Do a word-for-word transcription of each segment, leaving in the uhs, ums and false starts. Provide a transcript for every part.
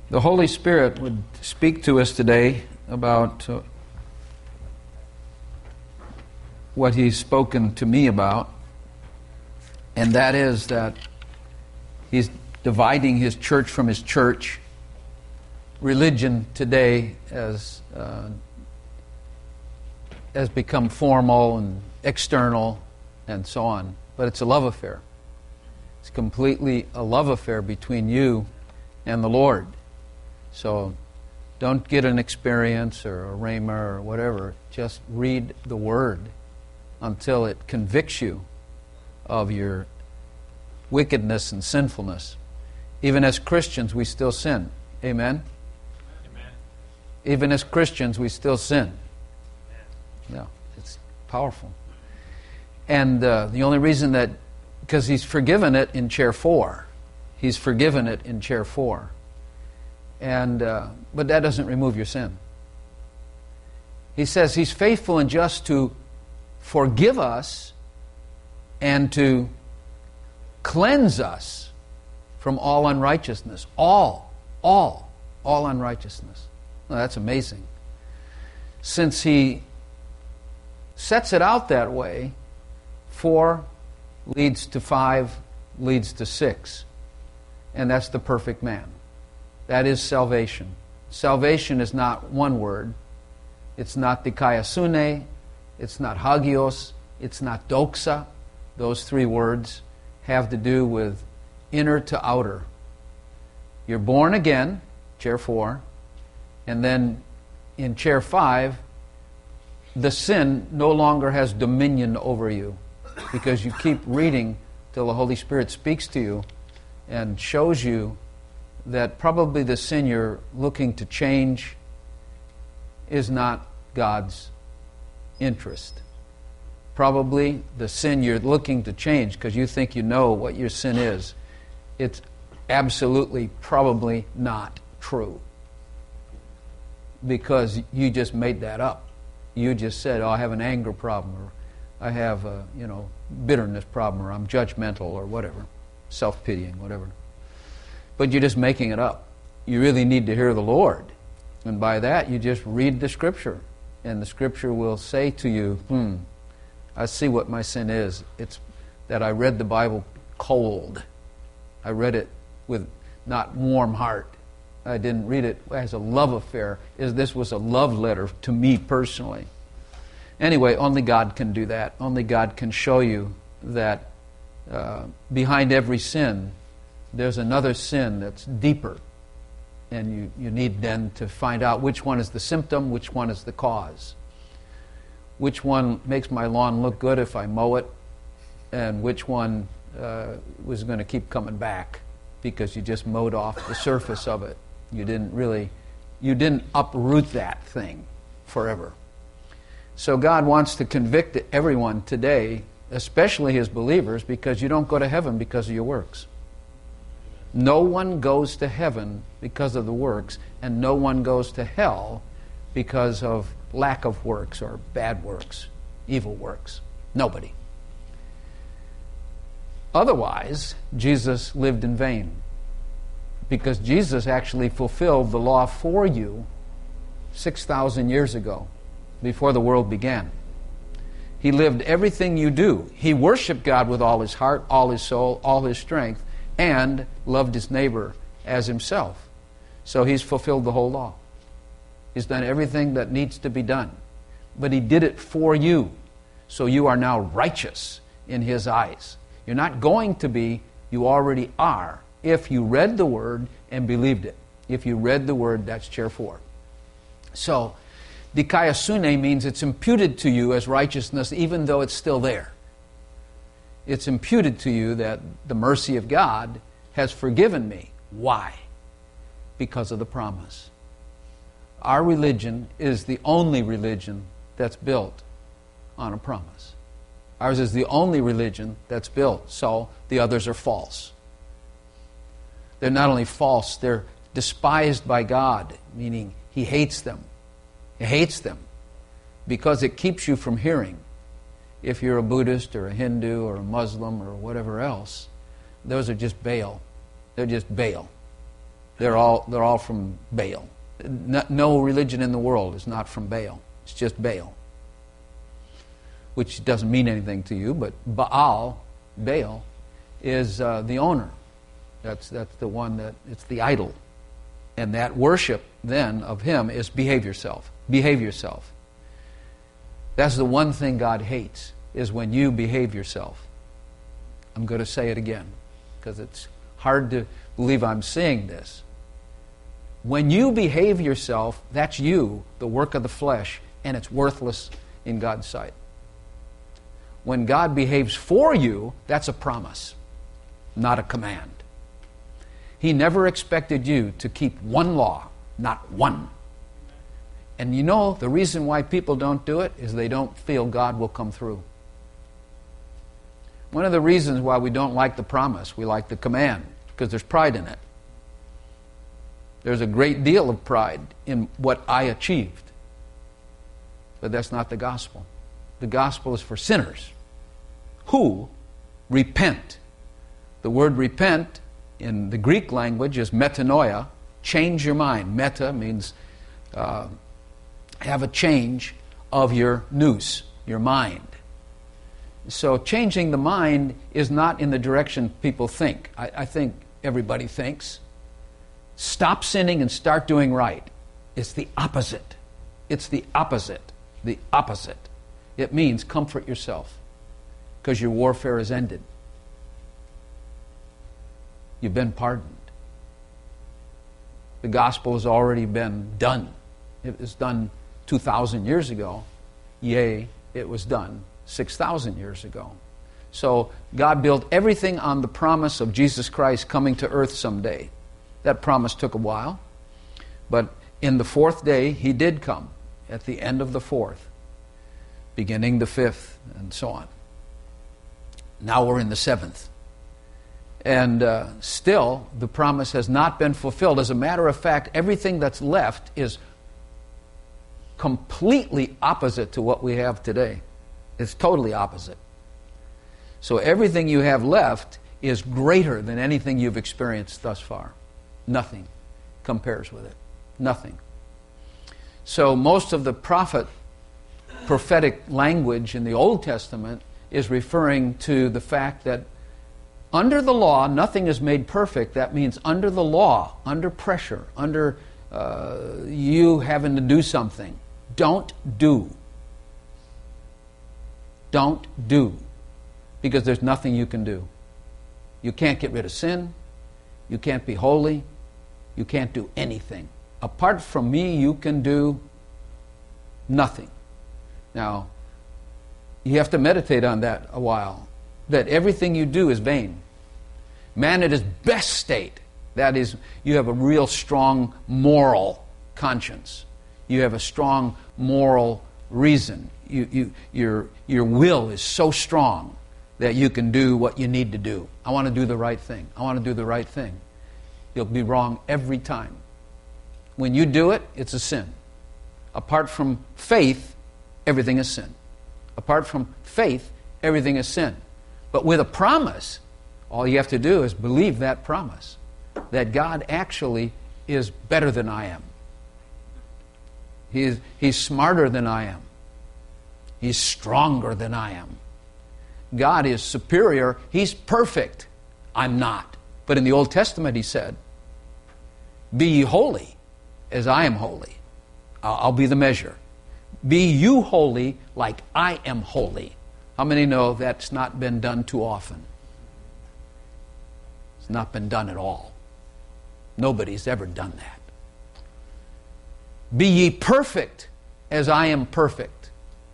The Holy Spirit would speak to us today about uh, what He's spoken to me about, and that is that He's dividing His church from His church. Religion today has, uh, has become formal and external and so on, but it's a love affair. It's completely a love affair between you and the Lord. So don't get an experience or a rhema or whatever. Just read the Word until it convicts you of your wickedness and sinfulness. Even as Christians, we still sin. Amen? Amen. Even as Christians, we still sin. Yeah, it's powerful. And uh, the only reason that, because He's forgiven it in chair four. He's forgiven it in chair four. And uh, but that doesn't remove your sin. He says He's faithful and just to forgive us and to cleanse us from all unrighteousness. All, all, all unrighteousness. Well, that's amazing. Since He sets it out that way, four leads to five, leads to six. And that's the perfect man. That is salvation. Salvation is not one word. It's not dikaiosune. It's not hagios. It's not doxa. Those three words have to do with inner to outer. You're born again, chair four, and then in chair five, the sin no longer has dominion over you because you keep reading till the Holy Spirit speaks to you and shows you that probably the sin you're looking to change is not God's interest. Probably the sin you're looking to change because you think you know what your sin is, it's absolutely probably not true. Because you just made that up. You just said, oh, I have an anger problem, or I have a, you know, bitterness problem, or I'm judgmental, or whatever, self-pitying, whatever. But you're just making it up. You really need to hear the Lord. And by that, you just read the Scripture. And the Scripture will say to you, hmm, I see what my sin is. It's that I read the Bible cold. I read it with not warm heart. I didn't read it as a love affair. As this was a love letter to me personally. Anyway, only God can do that. Only God can show you that uh, behind every sin, there's another sin that's deeper. And you, you need then to find out which one is the symptom, which one is the cause. Which one makes my lawn look good if I mow it, and which one uh, was going to keep coming back because you just mowed off the surface of it. You didn't really, you didn't uproot that thing forever. So God wants to convict everyone today, especially His believers, because you don't go to heaven because of your works. No one goes to heaven because of the works, and no one goes to hell because of lack of works or bad works, evil works. Nobody. Otherwise, Jesus lived in vain, because Jesus actually fulfilled the law for you six thousand years ago, before the world began. He lived everything you do. He worshiped God with all his heart, all his soul, all his strength, and loved his neighbor as himself. So He's fulfilled the whole law. He's done everything that needs to be done. But He did it for you. So you are now righteous in His eyes. You're not going to be, you already are, if you read the Word and believed it. If you read the Word, that's chair four. So, dikaiosune means it's imputed to you as righteousness even though it's still there. It's imputed to you that the mercy of God has forgiven me. Why? Because of the promise. Our religion is the only religion that's built on a promise. Ours is the only religion that's built, so the others are false. They're not only false, they're despised by God, meaning He hates them. He hates them because it keeps you from hearing. If you're a Buddhist or a Hindu or a Muslim or whatever else, those are just Baal. They're just Baal. They're all they're all from Baal. No, no religion in the world is not from Baal. It's just Baal, which doesn't mean anything to you. But Baal, Baal, is uh, the owner. That's that's the one that it's the idol, and that worship then of him is behave yourself. Behave yourself. That's the one thing God hates, is when you behave yourself. I'm going to say it again because it's hard to believe I'm saying this. When you behave yourself, that's you, the work of the flesh, and it's worthless in God's sight. When God behaves for you, that's a promise, not a command. He never expected you to keep one law, not one. And you know, the reason why people don't do it is they don't feel God will come through. One of the reasons why we don't like the promise, we like the command, because there's pride in it. There's a great deal of pride in what I achieved. But that's not the gospel. The gospel is for sinners who repent. The word repent in the Greek language is metanoia, change your mind. Meta means uh, have a change of your nous, your mind. So changing the mind is not in the direction people think. I, I think everybody thinks. Stop sinning and start doing right. It's the opposite. It's the opposite. The opposite. It means comfort yourself because your warfare is ended. You've been pardoned. The gospel has already been done. It was done two thousand years ago. Yea, it was done six thousand years ago. So God built everything on the promise of Jesus Christ coming to earth someday. That promise took a while, but in the fourth day, He did come at the end of the fourth, beginning the fifth, and so on. Now we're in the seventh. And uh, still, the promise has not been fulfilled. As a matter of fact, everything that's left is completely opposite to what we have today. It's totally opposite. So everything you have left is greater than anything you've experienced thus far. Nothing compares with it. Nothing. So most of the prophet, prophetic language in the Old Testament is referring to the fact that under the law, nothing is made perfect. That means under the law, under pressure, under uh, you having to do something. Don't do. Don't do. Because there's nothing you can do. You can't get rid of sin. You can't be holy. You can't do anything. Apart from me, you can do nothing. Now, you have to meditate on that a while. That everything you do is vain. Man at his best state, that is, you have a real strong moral conscience. You have a strong moral reason. You, you, your, your will is so strong that you can do what you need to do. I want to do the right thing. I want to do the right thing. You'll be wrong every time. When you do it, it's a sin. Apart from faith, everything is sin. Apart from faith, everything is sin. But with a promise, all you have to do is believe that promise, that God actually is better than I am. He is, he's smarter than I am. He's stronger than I am. God is superior. He's perfect. I'm not. But in the Old Testament he said, be ye holy as I am holy. I'll, I'll be the measure. Be you holy like I am holy. How many know that's not been done too often? It's not been done at all. Nobody's ever done that. Be ye perfect as I am perfect.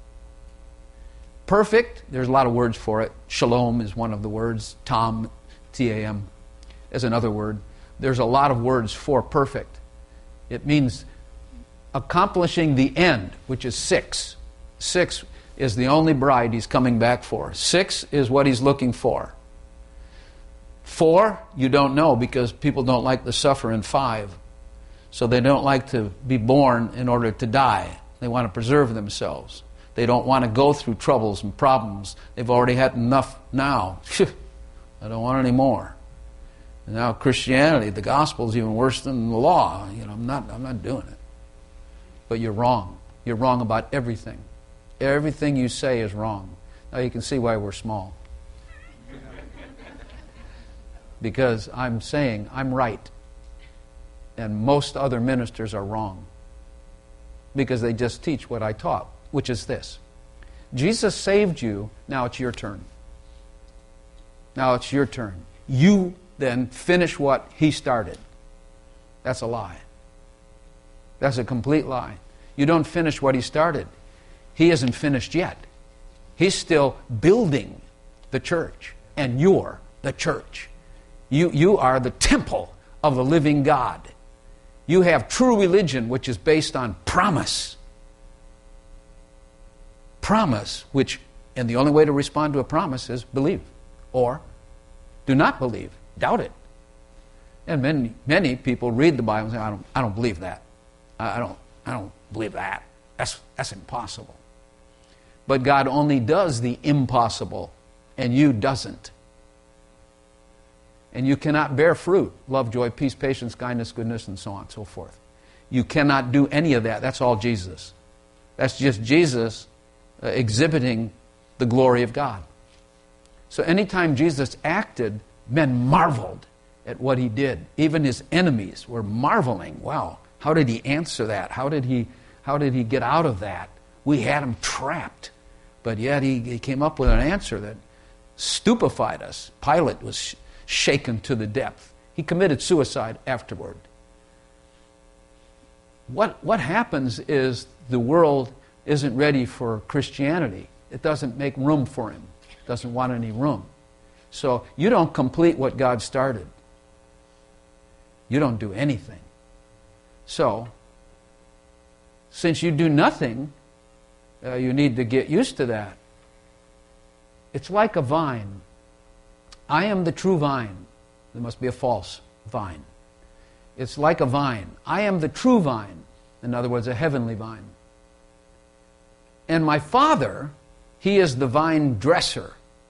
Perfect, there's a lot of words for it. Shalom is one of the words. Tam, T A M, is another word. There's a lot of words for perfect. It means accomplishing the end, which is six. Six is the only bride he's coming back for. Six is what he's looking for. Four, you don't know because people don't like to suffer in five. So they don't like to be born in order to die. They want to preserve themselves. They don't want to go through troubles and problems. They've already had enough now. I don't want any more. And now Christianity, the gospel is even worse than the law. You know, I'm not, I'm not doing it. But you're wrong. You're wrong about everything. Everything you say is wrong. Now you can see why we're small. Because I'm saying I'm right. And most other ministers are wrong. Because they just teach what I taught, which is this. Jesus saved you, now it's your turn. Now it's your turn. You then finish what He started. That's a lie. That's a complete lie. You don't finish what He started. He isn't finished yet. He's still building the church, and you're the church. You, you are the temple of the living God. You have true religion, which is based on promise. Promise, which, and the only way to respond to a promise is believe, or do not believe, doubt it. And many, many people read the Bible and say, I don't, I don't believe that. I don't, I don't believe that. That's, that's impossible. But God only does the impossible, and you doesn't. And you cannot bear fruit, love, joy, peace, patience, kindness, goodness, and so on and so forth. You cannot do any of that. That's all Jesus. That's just Jesus uh, exhibiting the glory of God. So anytime Jesus acted, men marveled at what He did. Even His enemies were marveling. Wow, how did He answer that? How did He, how did he get out of that? We had Him trapped. But yet he, he came up with an answer that stupefied us. Pilate was sh- shaken to the depth. He committed suicide afterward. What, what happens is the world isn't ready for Christianity. It doesn't make room for Him. It doesn't want any room. So you don't complete what God started. You don't do anything. So, since you do nothing, Uh, you need to get used to that. It's like a vine. I am the true vine. There must be a false vine. It's like a vine. I am the true vine. In other words, a heavenly vine. And my Father, He is the vine dresser.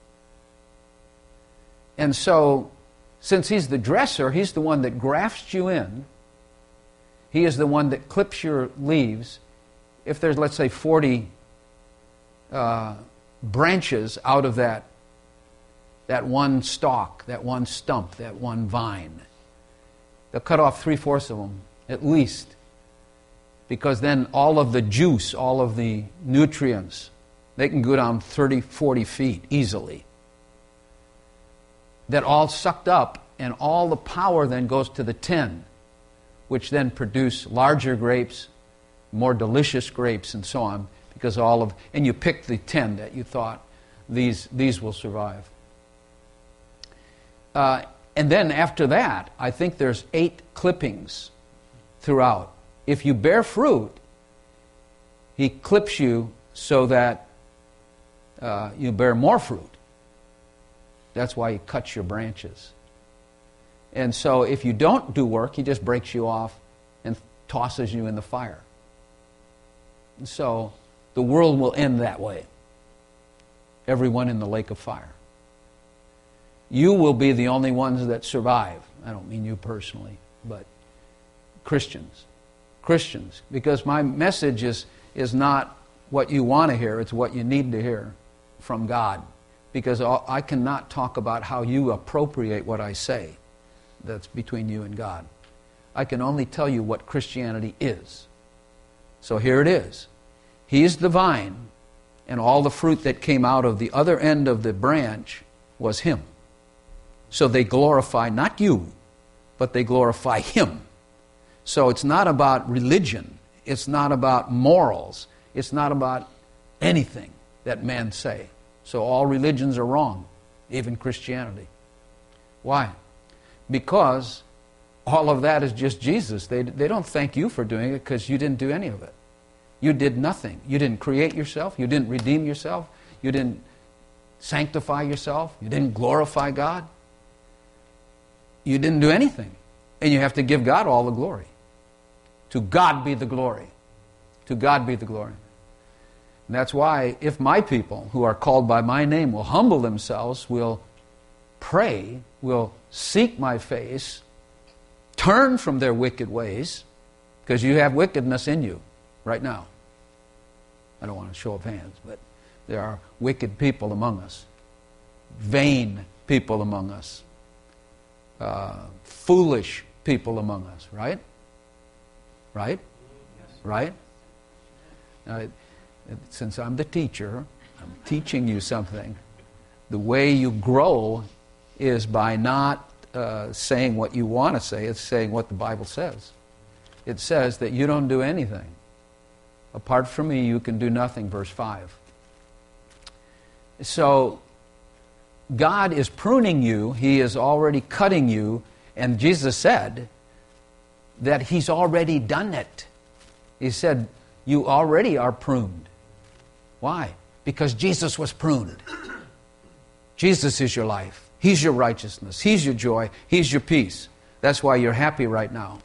And so, since He's the dresser, He's the one that grafts you in. He is the one that clips your leaves. If there's, let's say, forty Uh, branches out of that that one stalk, that one stump, that one vine. They'll cut off three-fourths of them, at least, because then all of the juice, all of the nutrients, they can go down thirty, forty feet easily. That all sucked up, and all the power then goes to the tin, which then produce larger grapes, more delicious grapes, and so on. Because all of, and you picked the ten that you thought these these will survive. Uh, and then after that, I think there's eight clippings throughout. If you bear fruit, He clips you so that uh, you bear more fruit. That's why He cuts your branches. And so if you don't do work, He just breaks you off and tosses you in the fire. And so the world will end that way. Everyone in the lake of fire. You will be the only ones that survive. I don't mean you personally, but Christians. Christians. Because my message is, is not what you want to hear, it's what you need to hear from God. Because I cannot talk about how you appropriate what I say. That's between you and God. I can only tell you what Christianity is. So here it is. He is the vine, and all the fruit that came out of the other end of the branch was Him. So they glorify not you, but they glorify Him. So it's not about religion. It's not about morals. It's not about anything that men say. So all religions are wrong, even Christianity. Why? Because all of that is just Jesus. They, they don't thank you for doing it because you didn't do any of it. You did nothing. You didn't create yourself. You didn't redeem yourself. You didn't sanctify yourself. You didn't glorify God. You didn't do anything. And you have to give God all the glory. To God be the glory. To God be the glory. And that's why if my people who are called by my name will humble themselves, will pray, will seek my face, turn from their wicked ways, because you have wickedness in you right now. I don't want to show of hands, but there are wicked people among us, vain people among us, uh, foolish people among us, right? Right? Right? Now, since I'm the teacher, I'm teaching you something. The way you grow is by not uh, saying what you want to say, it's saying what the Bible says. It says that you don't do anything. Apart from me, you can do nothing, verse five. So, God is pruning you. He is already cutting you. And Jesus said that He's already done it. He said, you already are pruned. Why? Because Jesus was pruned. Jesus is your life. He's your righteousness. He's your joy. He's your peace. That's why you're happy right now.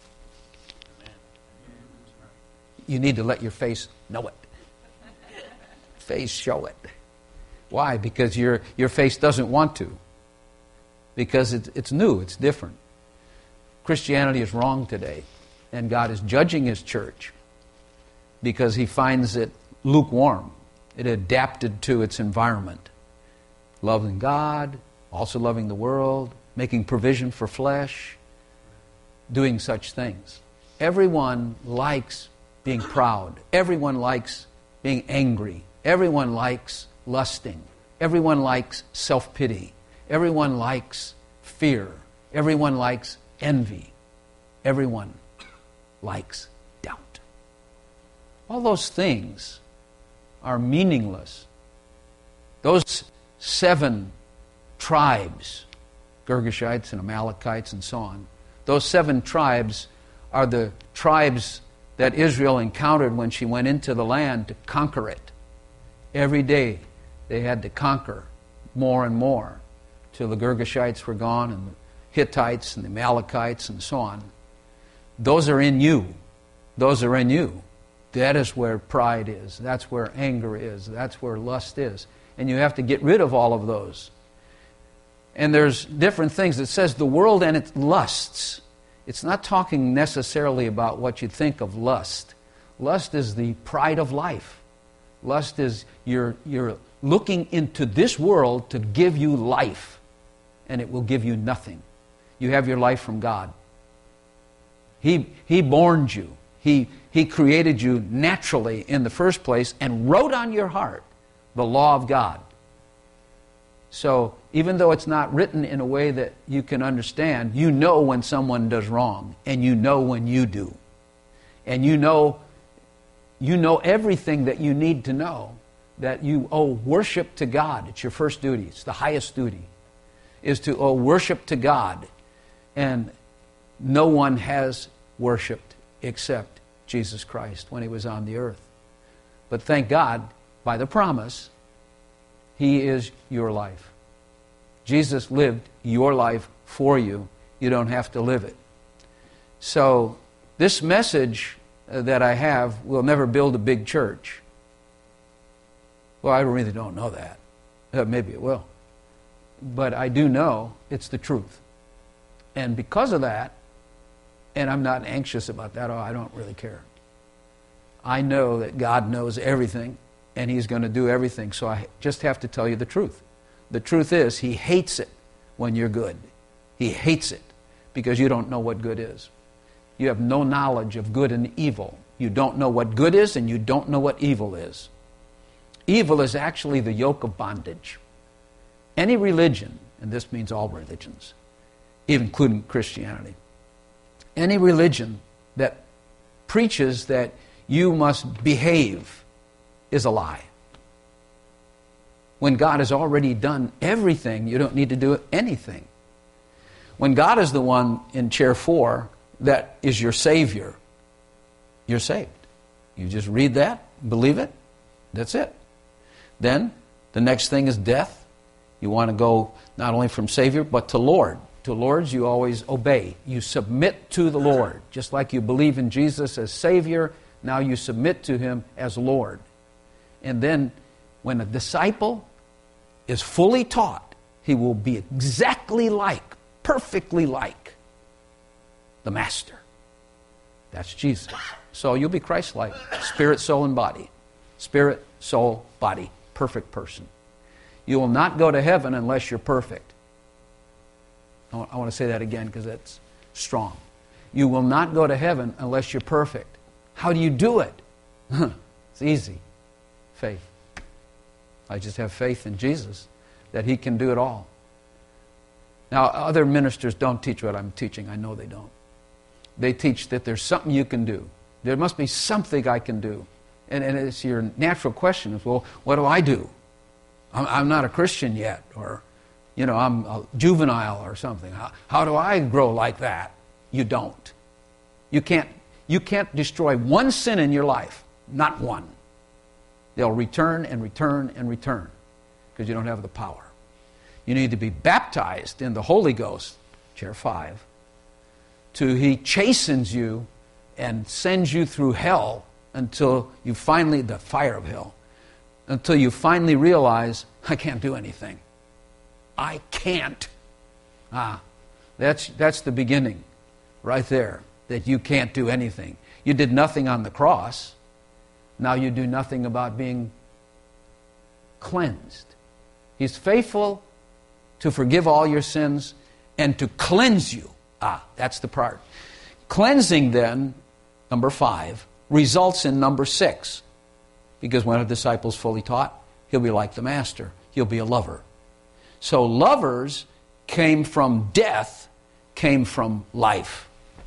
You need to let your face know it. Face show it. Why? Because your your face doesn't want to. Because it's, it's new, it's different. Christianity is wrong today. And God is judging His church because He finds it lukewarm. It adapted to its environment. Loving God, also loving the world, making provision for flesh, doing such things. Everyone likes being proud. Everyone likes being angry. Everyone likes lusting. Everyone likes self-pity. Everyone likes fear. Everyone likes envy. Everyone likes doubt. All those things are meaningless. Those seven tribes, Girgashites and Amalekites and so on, those seven tribes are the tribes that Israel encountered when she went into the land to conquer it. Every day they had to conquer more and more till the Girgashites were gone and the Hittites and the Amalekites and so on. Those are in you. Those are in you. That is where pride is. That's where anger is. That's where lust is. And you have to get rid of all of those. And there's different things. It says the world and its lusts. It's not talking necessarily about what you think of lust. Lust is the pride of life. Lust is you're, you're looking into this world to give you life, and it will give you nothing. You have your life from God. He, he borned you. He, he created you naturally in the first place and wrote on your heart the law of God. So even though it's not written in a way that you can understand, you know when someone does wrong, and you know when you do. And you know, you know everything that you need to know, that you owe worship to God. It's your first duty. It's the highest duty, is to owe worship to God. And no one has worshipped except Jesus Christ when He was on the earth. But thank God, by the promise, He is your life. Jesus lived your life for you. You don't have to live it. So this message that I have will never build a big church. Well, I really don't know that. Uh, maybe it will. But I do know it's the truth. And because of that, and I'm not anxious about that, oh, I don't really care. I know that God knows everything, and He's going to do everything, so I just have to tell you the truth. The truth is, He hates it when you're good. He hates it because you don't know what good is. You have no knowledge of good and evil. You don't know what good is, and you don't know what evil is. Evil is actually the yoke of bondage. Any religion, and this means all religions, even including Christianity, any religion that preaches that you must behave is a lie. When God has already done everything, you don't need to do anything. When God is the one in chair four that is your Savior, you're saved. You just read that, believe it, that's it. Then the next thing is death. You want to go not only from Savior, but to Lord. To Lords, you always obey. You submit to the Lord. Just like you believe in Jesus as Savior, now you submit to Him as Lord. And then when a disciple is fully taught he will be exactly like, perfectly like the Master. That's Jesus. So you'll be Christ-like, spirit, soul, and body. Spirit, soul, body. Perfect person. You will not go to heaven unless you're perfect. I want to say that again because that's strong. You will not go to heaven unless you're perfect. How do you do it? It's easy. Faith. I just have faith in Jesus that he can do it all. Now, other ministers don't teach what I'm teaching. I know they don't. They teach that there's something you can do. There must be something I can do. And, and it's your natural question is, well, what do I do? I'm, I'm not a Christian yet, or, you know, I'm a juvenile or something. How, how do I grow like that? You don't. You can't, you can't destroy one sin in your life. Not one. They'll return and return and return because you don't have the power. You need to be baptized in the Holy Ghost, chair five, to he chastens you and sends you through hell until you finally, the fire of hell, until you finally realize, I can't do anything. I can't. Ah, that's, that's the beginning right there, that you can't do anything. You did nothing on the cross. Now you do nothing about being cleansed. He's faithful to forgive all your sins and to cleanse you. Ah, that's the part. Cleansing then, number five, results in number six. Because when a disciple's fully taught, he'll be like the Master. He'll be a lover. So lovers came from death, came from life.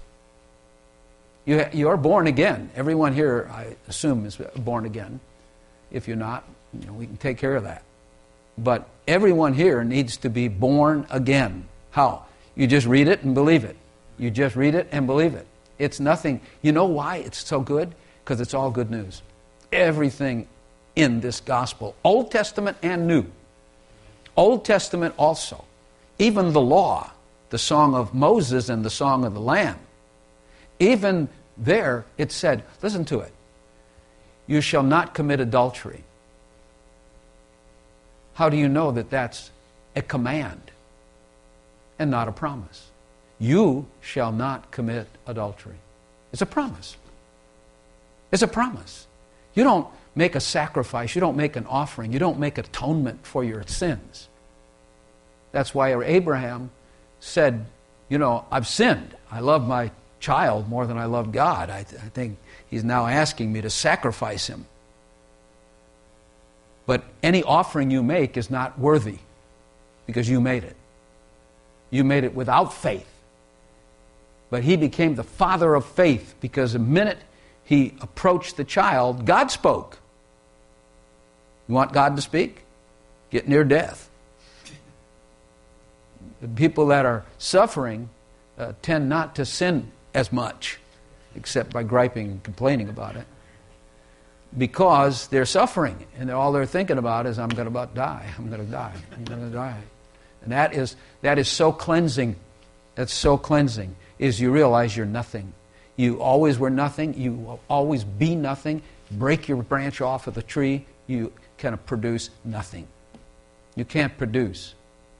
You, you are born again. Everyone here, I assume, is born again. If you're not, you know, we can take care of that. But everyone here needs to be born again. How? You just read it and believe it. You just read it and believe it. It's nothing. You know why it's so good? Because it's all good news. Everything in this gospel, Old Testament and New. Old Testament also. Even the law, the song of Moses and the song of the Lamb. Even there it said, listen to it, you shall not commit adultery. How do you know that that's a command and not a promise? You shall not commit adultery. It's a promise. It's a promise. You don't make a sacrifice. You don't make an offering. You don't make atonement for your sins. That's why Abraham said, you know, I've sinned. I love my child more than I love God. I, th- I think he's now asking me to sacrifice him. But any offering you make is not worthy because you made it. You made it without faith. But he became the father of faith because the minute he approached the child, God spoke. You want God to speak? Get near death. The people that are suffering uh, tend not to sin as much, except by griping and complaining about it, because they're suffering, and all they're thinking about is, I'm going to about die, I'm going to die, I'm going to die. And that is, that is so cleansing. That's so cleansing, is you realize you're nothing. You always were nothing. You will always be nothing. Break your branch off of the tree, you can produce nothing. You can't produce.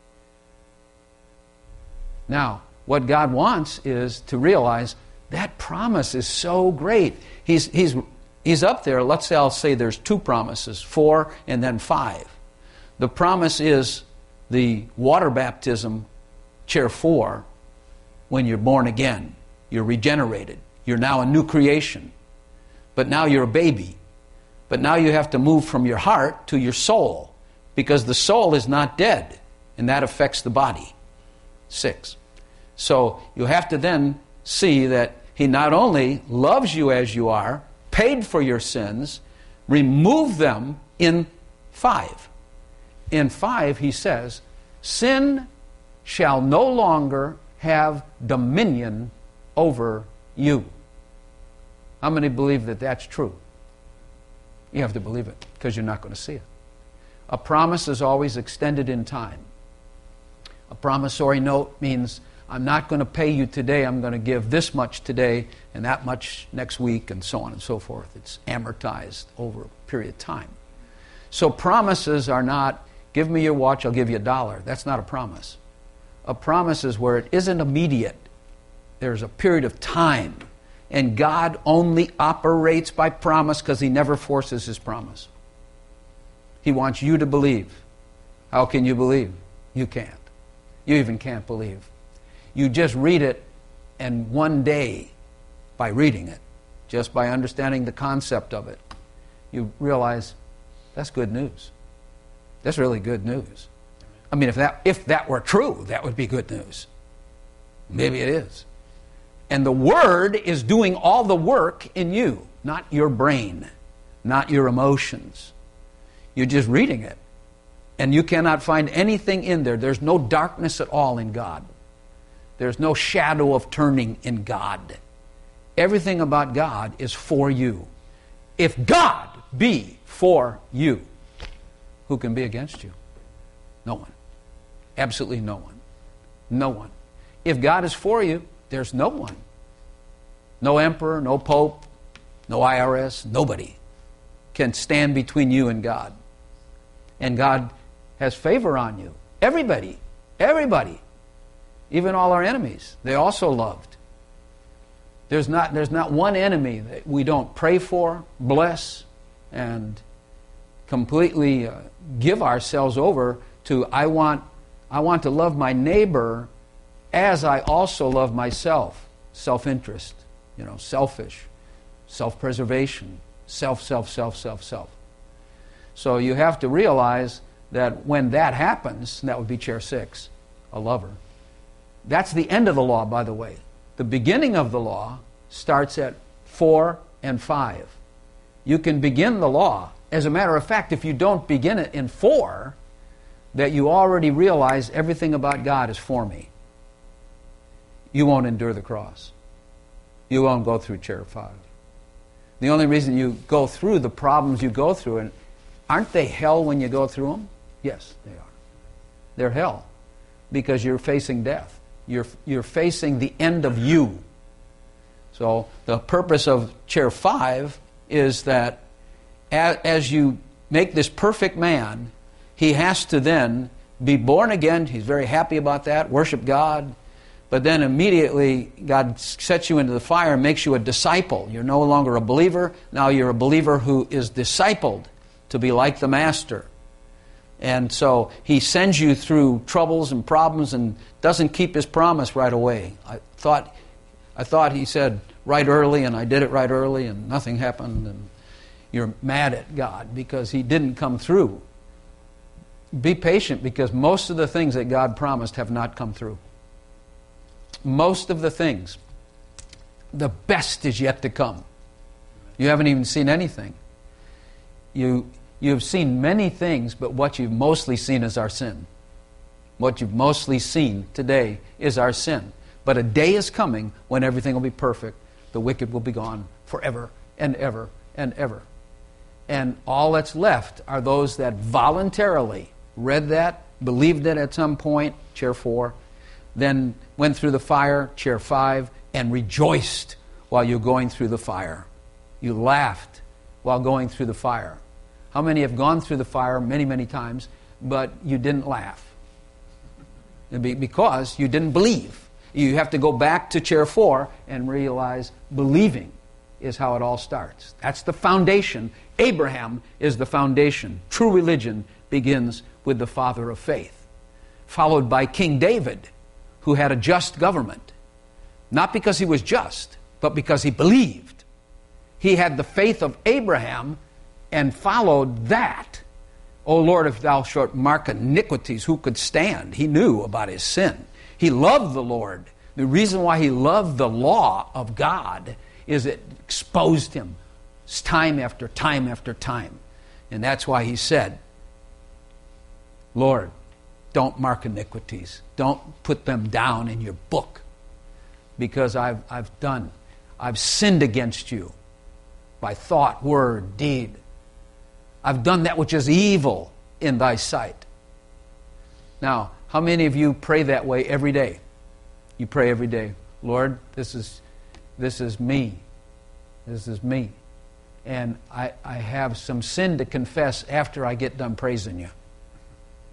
Now, what God wants is to realize that promise is so great. He's, he's, he's up there. Let's say I'll say there's two promises, four and then five. The promise is the water baptism, chair four, when you're born again. You're regenerated. You're now a new creation. But now you're a baby. But now you have to move from your heart to your soul, because the soul is not dead, and that affects the body. Six. So you have to then see that he not only loves you as you are, paid for your sins, removed them in five. In five, he says, sin shall no longer have dominion over you. How many believe that that's true? You have to believe it, because you're not going to see it. A promise is always extended in time. A promissory note means I'm not going to pay you today, I'm going to give this much today and that much next week, and so on and so forth. It's amortized over a period of time. So promises are not Give me your watch, I'll give you a dollar. That's not a promise. A promise is where it isn't immediate. There's a period of time. And God only operates by promise because He never forces His promise. He wants you to believe. How can you believe? You can't. You even can't believe. You just read it, and one day, by reading it, just by understanding the concept of it, you realize that's good news. That's really good news. I mean, if that if that were true, that would be good news. Maybe it is. And the Word is doing all the work in you, not your brain, not your emotions. You're just reading it. And you cannot find anything in there. There's no darkness at all in God. There's no shadow of turning in God. Everything about God is for you. If God be for you, who can be against you? No one. Absolutely no one. No one. If God is for you, there's no one. No emperor, no pope, no I R S, nobody can stand between you and God. And God has favor on you. Everybody. Everybody. Even all our enemies. They also loved. There's not, there's not one enemy that we don't pray for, bless, and completely uh, give ourselves over to, I want, I want to love my neighbor as I also love myself. Self-interest, you know, selfish, self-preservation, self, self, self, self, self. So you have to realize that when that happens, that would be chair six, a lover. That's the end of the law, by the way. The beginning of the law starts at four and five. You can begin the law. As a matter of fact, if you don't begin it in four, that you already realize everything about God is for me. You won't endure the cross. You won't go through chair five. The only reason you go through the problems you go through, and aren't they hell when you go through them? Yes, they are. They're hell because you're facing death. You're, you're facing the end of you. So the purpose of chair five is that as, as you make this perfect man, he has to then be born again. He's very happy about that, worship God. But then immediately God sets you into the fire and makes you a disciple. You're no longer a believer. Now you're a believer who is discipled to be like the Master. And so He sends you through troubles and problems and doesn't keep His promise right away. I thought, I thought He said right early, and I did it right early, and nothing happened. And you're mad at God because He didn't come through. Be patient, because most of the things that God promised have not come through. Most of the things. The best is yet to come. You haven't even seen anything. You, you've seen many things, but what you've mostly seen is our sin. What you've mostly seen today is our sin. But a day is coming when everything will be perfect. The wicked will be gone forever and ever and ever. And all that's left are those that voluntarily read that, believed it at some point, chair four, then went through the fire, chair five, and rejoiced while you're going through the fire. You laughed while going through the fire. How many have gone through the fire many, many times, but you didn't laugh? Because you didn't believe. You have to go back to chair four and realize believing is how it all starts. That's the foundation. Abraham is the foundation. True religion begins with the father of faith, followed by King David, who had a just government. Not because he was just, but because he believed. He had the faith of Abraham and followed that. O Lord, if thou shalt mark iniquities, who could stand? He knew about his sin. He loved the Lord. The reason why he loved the law of God is it exposed him time after time after time. And that's why he said, Lord, don't mark iniquities. Don't put them down in your book, because I've, I've done, I've sinned against you by thought, word, deed. I've done that which is evil in thy sight. Now, how many of you pray that way every day? You pray every day, Lord, this is, this is me. This is me. And I, I have some sin to confess after I get done praising you.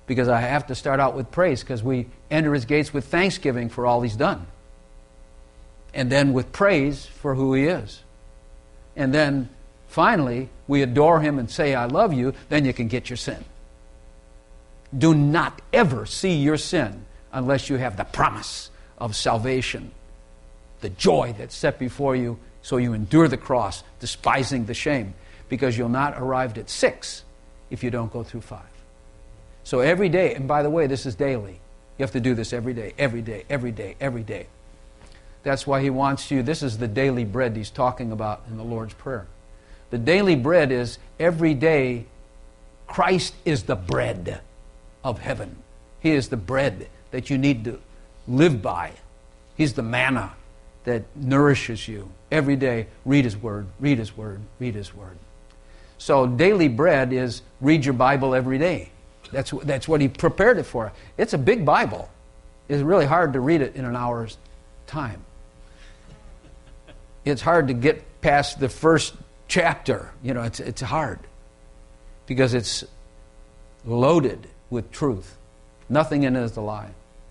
Because I have to start out with praise, because we enter His gates with thanksgiving for all He's done. And then with praise for who He is. And then finally, we adore Him and say, I love you, then you can get your sin. Do not ever see your sin unless you have the promise of salvation, the joy that's set before you, so you endure the cross, despising the shame, because you'll not arrive at six if you don't go through five. So every day, and by the way, this is daily. You have to do this every day, every day, every day, every day. That's why He wants you, this is the daily bread He's talking about in the Lord's Prayer. The daily bread is every day, Christ is the bread of heaven. He is the bread that you need to live by. He's the manna that nourishes you. Every day, read His Word, read His Word, read His Word. So daily bread is read your Bible every day. That's, that's what He prepared it for. It's a big Bible. It's really hard to read it in an hour's time. It's hard to get past the first chapter. You know, it's, it's hard because it's loaded with truth. Nothing in it is a lie.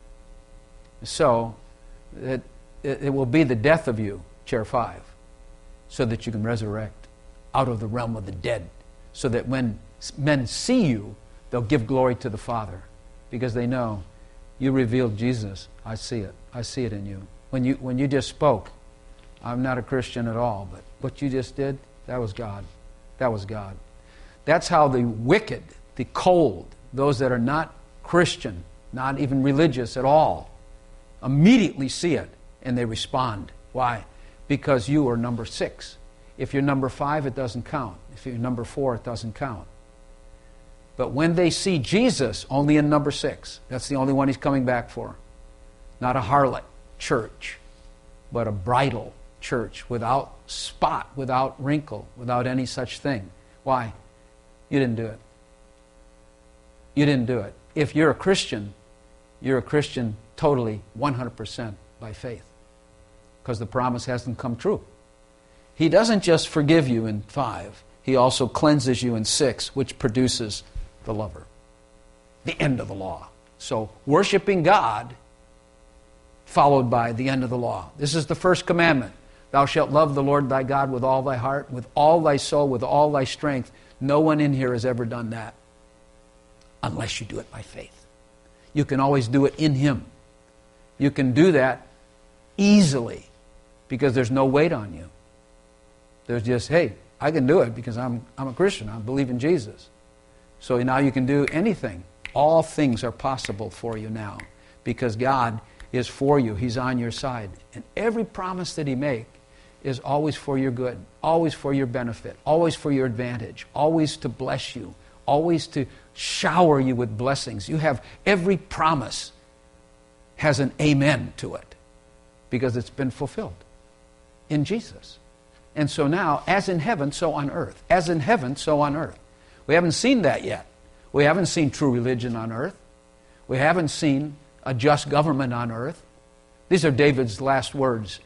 So, it, it, it will be the death of you, chair five, so that you can resurrect out of the realm of the dead, so that when men see you, they'll give glory to the Father, because they know you revealed Jesus. I see it. I see it in you. When you when you just spoke, I'm not a Christian at all, but what you just did, that was God. That was God. That's how the wicked, the cold, those that are not Christian, not even religious at all, immediately see it and they respond. Why? Because you are number six. If you're number five, it doesn't count. If you're number four, it doesn't count. But when they see Jesus only in number six, that's the only one He's coming back for. Not a harlot church, but a bridal church without spot, without wrinkle, without any such thing. Why? You didn't do it. You didn't do it. If you're a Christian, you're a Christian totally one hundred percent by faith, because the promise hasn't come true. He doesn't just forgive you in five. He also cleanses you in six, which produces the lover. The end of the law. So, worshiping God followed by the end of the law. This is the first commandment. Thou shalt love the Lord thy God with all thy heart, with all thy soul, with all thy strength. No one in here has ever done that unless you do it by faith. You can always do it in Him. You can do that easily because there's no weight on you. There's just, hey, I can do it because I'm I'm a Christian. I believe in Jesus. So now you can do anything. All things are possible for you now because God is for you. He's on your side. And every promise that He makes is always for your good, always for your benefit, always for your advantage, always to bless you, always to shower you with blessings. You have every promise has an amen to it because it's been fulfilled in Jesus. And so now, as in heaven, so on earth. As in heaven, so on earth. We haven't seen that yet. We haven't seen true religion on earth. We haven't seen a just government on earth. These are David's last words.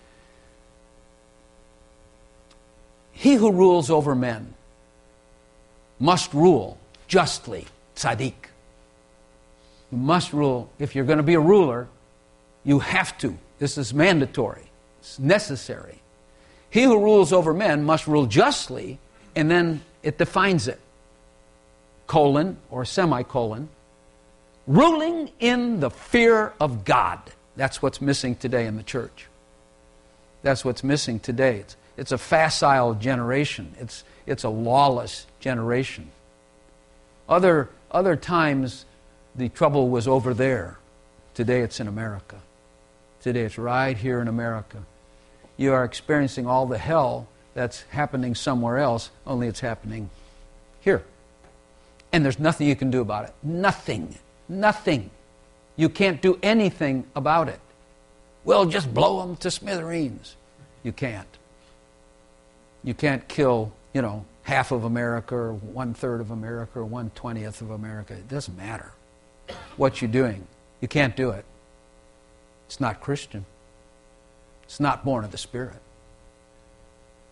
He who rules over men must rule justly, tzaddik. You must rule. If you're going to be a ruler, you have to. This is mandatory. It's necessary. He who rules over men must rule justly, and then it defines it. Colon, or semicolon. Ruling in the fear of God. That's what's missing today in the church. That's what's missing today. It's, it's a facile generation. It's, it's a lawless generation. Other, other times, the trouble was over there. Today it's in America. Today it's right here in America. You are experiencing all the hell that's happening somewhere else, only it's happening here. And there's nothing you can do about it. Nothing. Nothing. You can't do anything about it. Well, just blow them to smithereens. You can't. You can't kill, you know, half of America or one-third of America or one-twentieth of America. It doesn't matter what you're doing. You can't do it. It's not Christian. It's not born of the Spirit.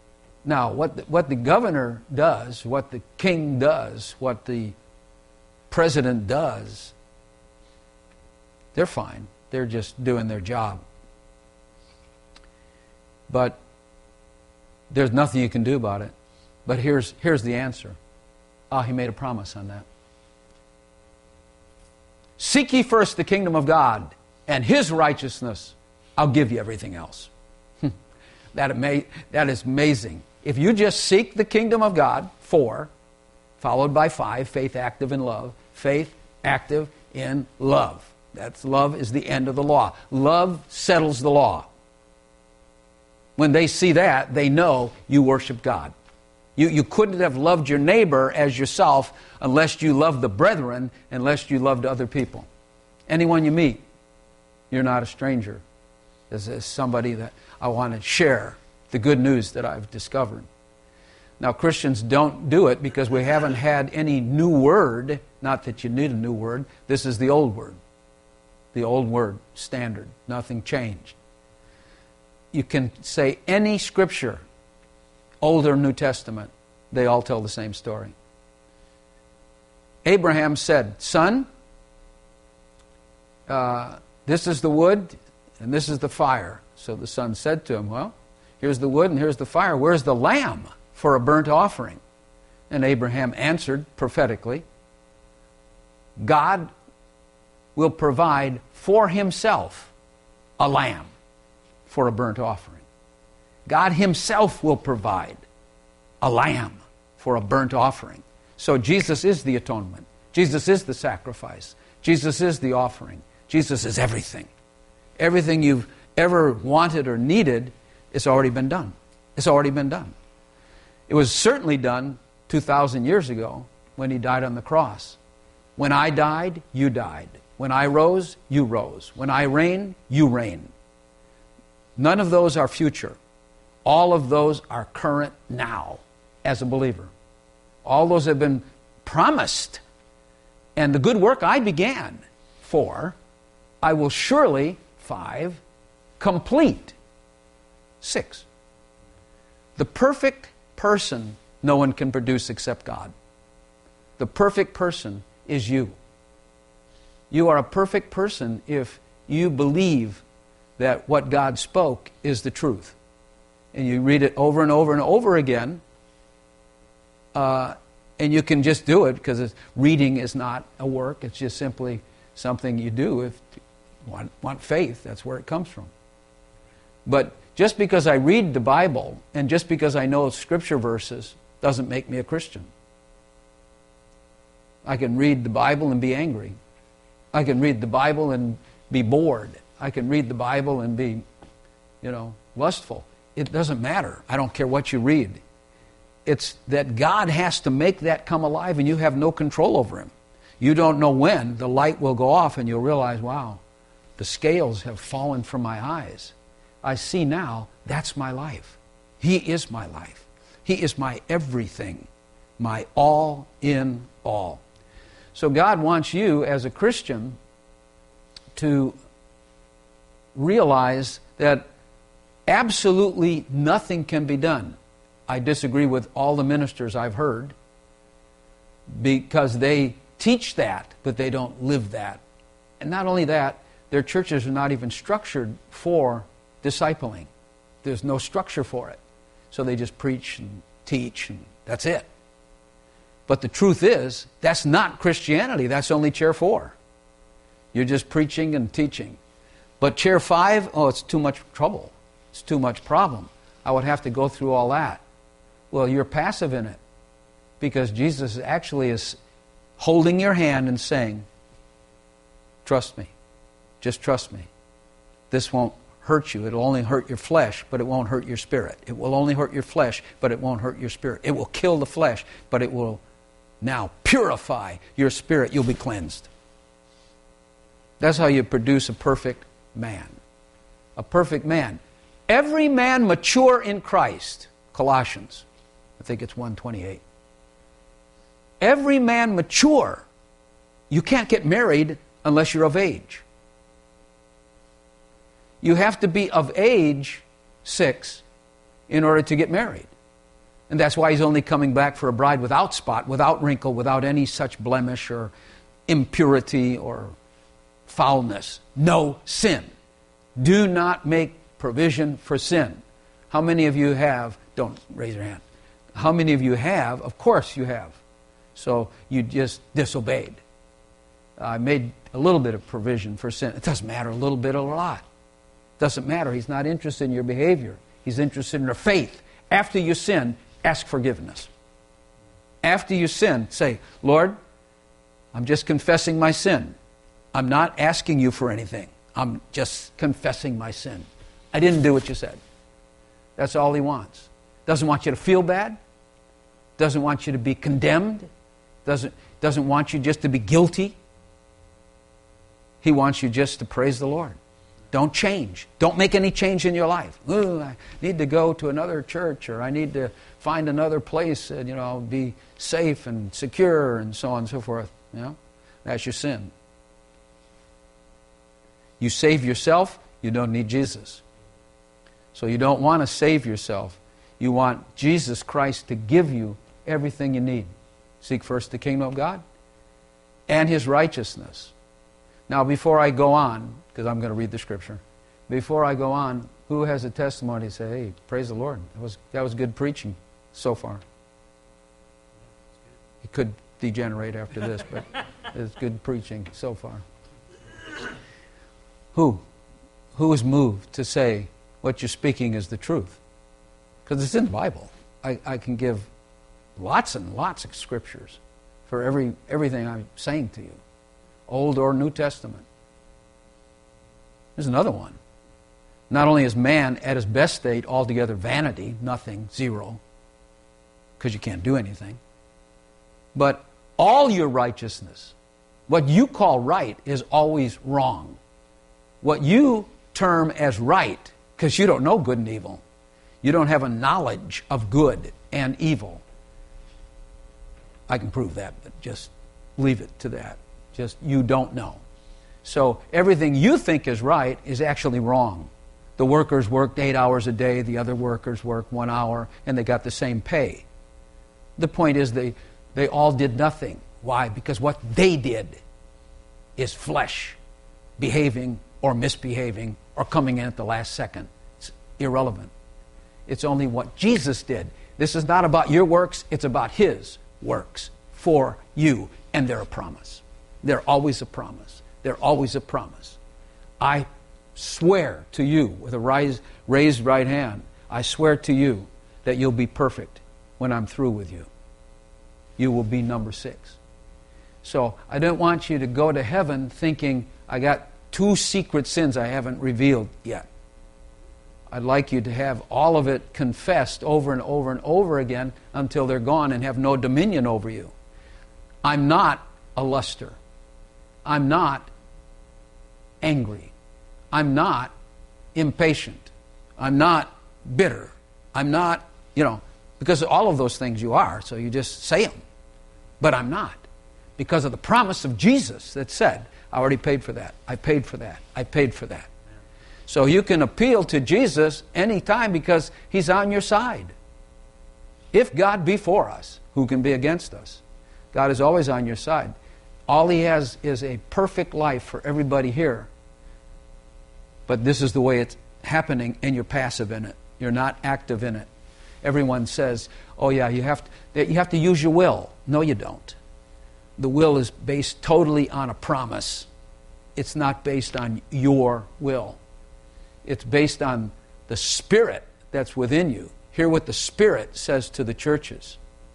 Now, what the, what the governor does, what the king does, what the president does, they're fine. They're just doing their job. But there's nothing you can do about it. But here's, here's the answer. Ah, he made a promise on that. Seek ye first the kingdom of God and His righteousness. I'll give you everything else. that, ama- that is amazing. If you just seek the kingdom of God, four, followed by five, faith active in love. Faith active in love. That's love is the end of the law. Love settles the law. When they see that, they know you worship God. You, you couldn't have loved your neighbor as yourself unless you loved the brethren, unless you loved other people. Anyone you meet, you're not a stranger. This is somebody that I want to share the good news that I've discovered. Now, Christians don't do it because we haven't had any new word. Not that you need a new word. This is the old word. The old word, standard. Nothing changed. You can say any scripture, Old or New Testament, they all tell the same story. Abraham said, son, uh, this is the wood and this is the fire. So the son said to him, well, here's the wood and here's the fire. Where's the lamb for a burnt offering? And Abraham answered prophetically, God will provide for Himself a lamb for a burnt offering. God Himself will provide a lamb for a burnt offering. So Jesus is the atonement. Jesus is the sacrifice. Jesus is the offering. Jesus is everything. Everything you've ever wanted or needed, it's already been done. It's already been done. It was certainly done two thousand years ago when He died on the cross. When I died, you died. When I rose, you rose. When I reign, you reign. None of those are future. All of those are current now as a believer. All those have been promised. And the good work I began, four, I will surely, five, complete. Six. The perfect person no one can produce except God. The perfect person is you. You are a perfect person if you believe that what God spoke is the truth. And you read it over and over and over again, uh, and you can just do it because reading is not a work. It's just simply something you do if you want, want faith. That's where it comes from. But just because I read the Bible and just because I know Scripture verses doesn't make me a Christian. I can read the Bible and be angry. I can read the Bible and be bored. I can read the Bible and be, you know, lustful. It doesn't matter. I don't care what you read. It's that God has to make that come alive and you have no control over Him. You don't know when the light will go off and you'll realize, wow, the scales have fallen from my eyes. I see now that's my life. He is my life. He is my everything, my all in all. So God wants you as a Christian to realize that absolutely nothing can be done. I disagree with all the ministers I've heard because they teach that, but they don't live that. And not only that, their churches are not even structured for discipling. There's no structure for it. So they just preach and teach and that's it. But the truth is, that's not Christianity. That's only chair four. You're just preaching and teaching. But chair five, oh, it's too much trouble. It's too much problem. I would have to go through all that. Well, you're passive in it because Jesus actually is holding your hand and saying, trust me. Just trust me. This won't hurt you. It'll only hurt your flesh, but it won't hurt your spirit. It will only hurt your flesh, but it won't hurt your spirit. It will kill the flesh, but it will now purify your spirit. You'll be cleansed. That's how you produce a perfect man. A perfect man. Every man mature in Christ. Colossians. I think it's one twenty-eight. Every man mature. You can't get married unless you're of age. You have to be of age, six, in order to get married. And that's why He's only coming back for a bride without spot, without wrinkle, without any such blemish or impurity or foulness. No sin. Do not make provision for sin. How many of you have, don't raise your hand, how many of you have? Of course you have. So you just disobeyed. I made a little bit of provision for sin. It doesn't matter, a little bit or a lot. Doesn't matter. He's not interested in your behavior. He's interested in your faith. After you sin, ask forgiveness. After you sin, say, Lord, I'm just confessing my sin. I'm not asking you for anything. I'm just confessing my sin. I didn't do what you said. That's all he wants. Doesn't want you to feel bad. Doesn't want you to be condemned. Doesn't, doesn't want you just to be guilty. He wants you just to praise the Lord. Don't change. Don't make any change in your life. Ooh, I need to go to another church, or I need to find another place and, you know, be safe and secure and so on and so forth. You know, that's your sin. You save yourself, you don't need Jesus. So you don't want to save yourself. You want Jesus Christ to give you everything you need. Seek first the kingdom of God and His righteousness. Now, before I go on, because I'm going to read the scripture, before I go on, who has a testimony to say, hey, praise the Lord, that was, that was good preaching so far? It could degenerate after this, but it's good preaching so far. Who? Who is moved to say what you're speaking is the truth? Because it's in the Bible. I, I can give lots and lots of scriptures for every everything I'm saying to you, Old or New Testament. There's another one. Not only is man at his best state altogether vanity, nothing, zero, because you can't do anything, but all your righteousness, what you call right, is always wrong. What you term as right, because you don't know good and evil, you don't have a knowledge of good and evil. I can prove that, but just leave it to that. Just, you don't know. So everything you think is right is actually wrong. The workers worked eight hours a day, the other workers worked one hour, and they got the same pay. The point is they, they all did nothing. Why? Because what they did is flesh, behaving or misbehaving or coming in at the last second. It's irrelevant. It's only what Jesus did. This is not about your works, it's about His works for you, and they're a promise. They're always a promise. They're always a promise. I swear to you with a rise, raised right hand, I swear to you that you'll be perfect when I'm through with you. You will be number six. So I don't want you to go to heaven thinking, I got two secret sins I haven't revealed yet. I'd like you to have all of it confessed over and over and over again until they're gone and have no dominion over you. I'm not a luster. I'm not angry. I'm not impatient. I'm not bitter. I'm not, you know, because all of those things you are, so you just say them. But I'm not. Because of the promise of Jesus that said, I already paid for that. I paid for that. I paid for that. So you can appeal to Jesus anytime because He's on your side. If God be for us, who can be against us? God is always on your side. All He has is a perfect life for everybody here. But this is the way it's happening, and you're passive in it. You're not active in it. Everyone says, oh yeah, you have to, you have to use your will. No, you don't. The will is based totally on a promise. It's not based on your will. It's based on the Spirit that's within you. Hear what the Spirit says to the churches.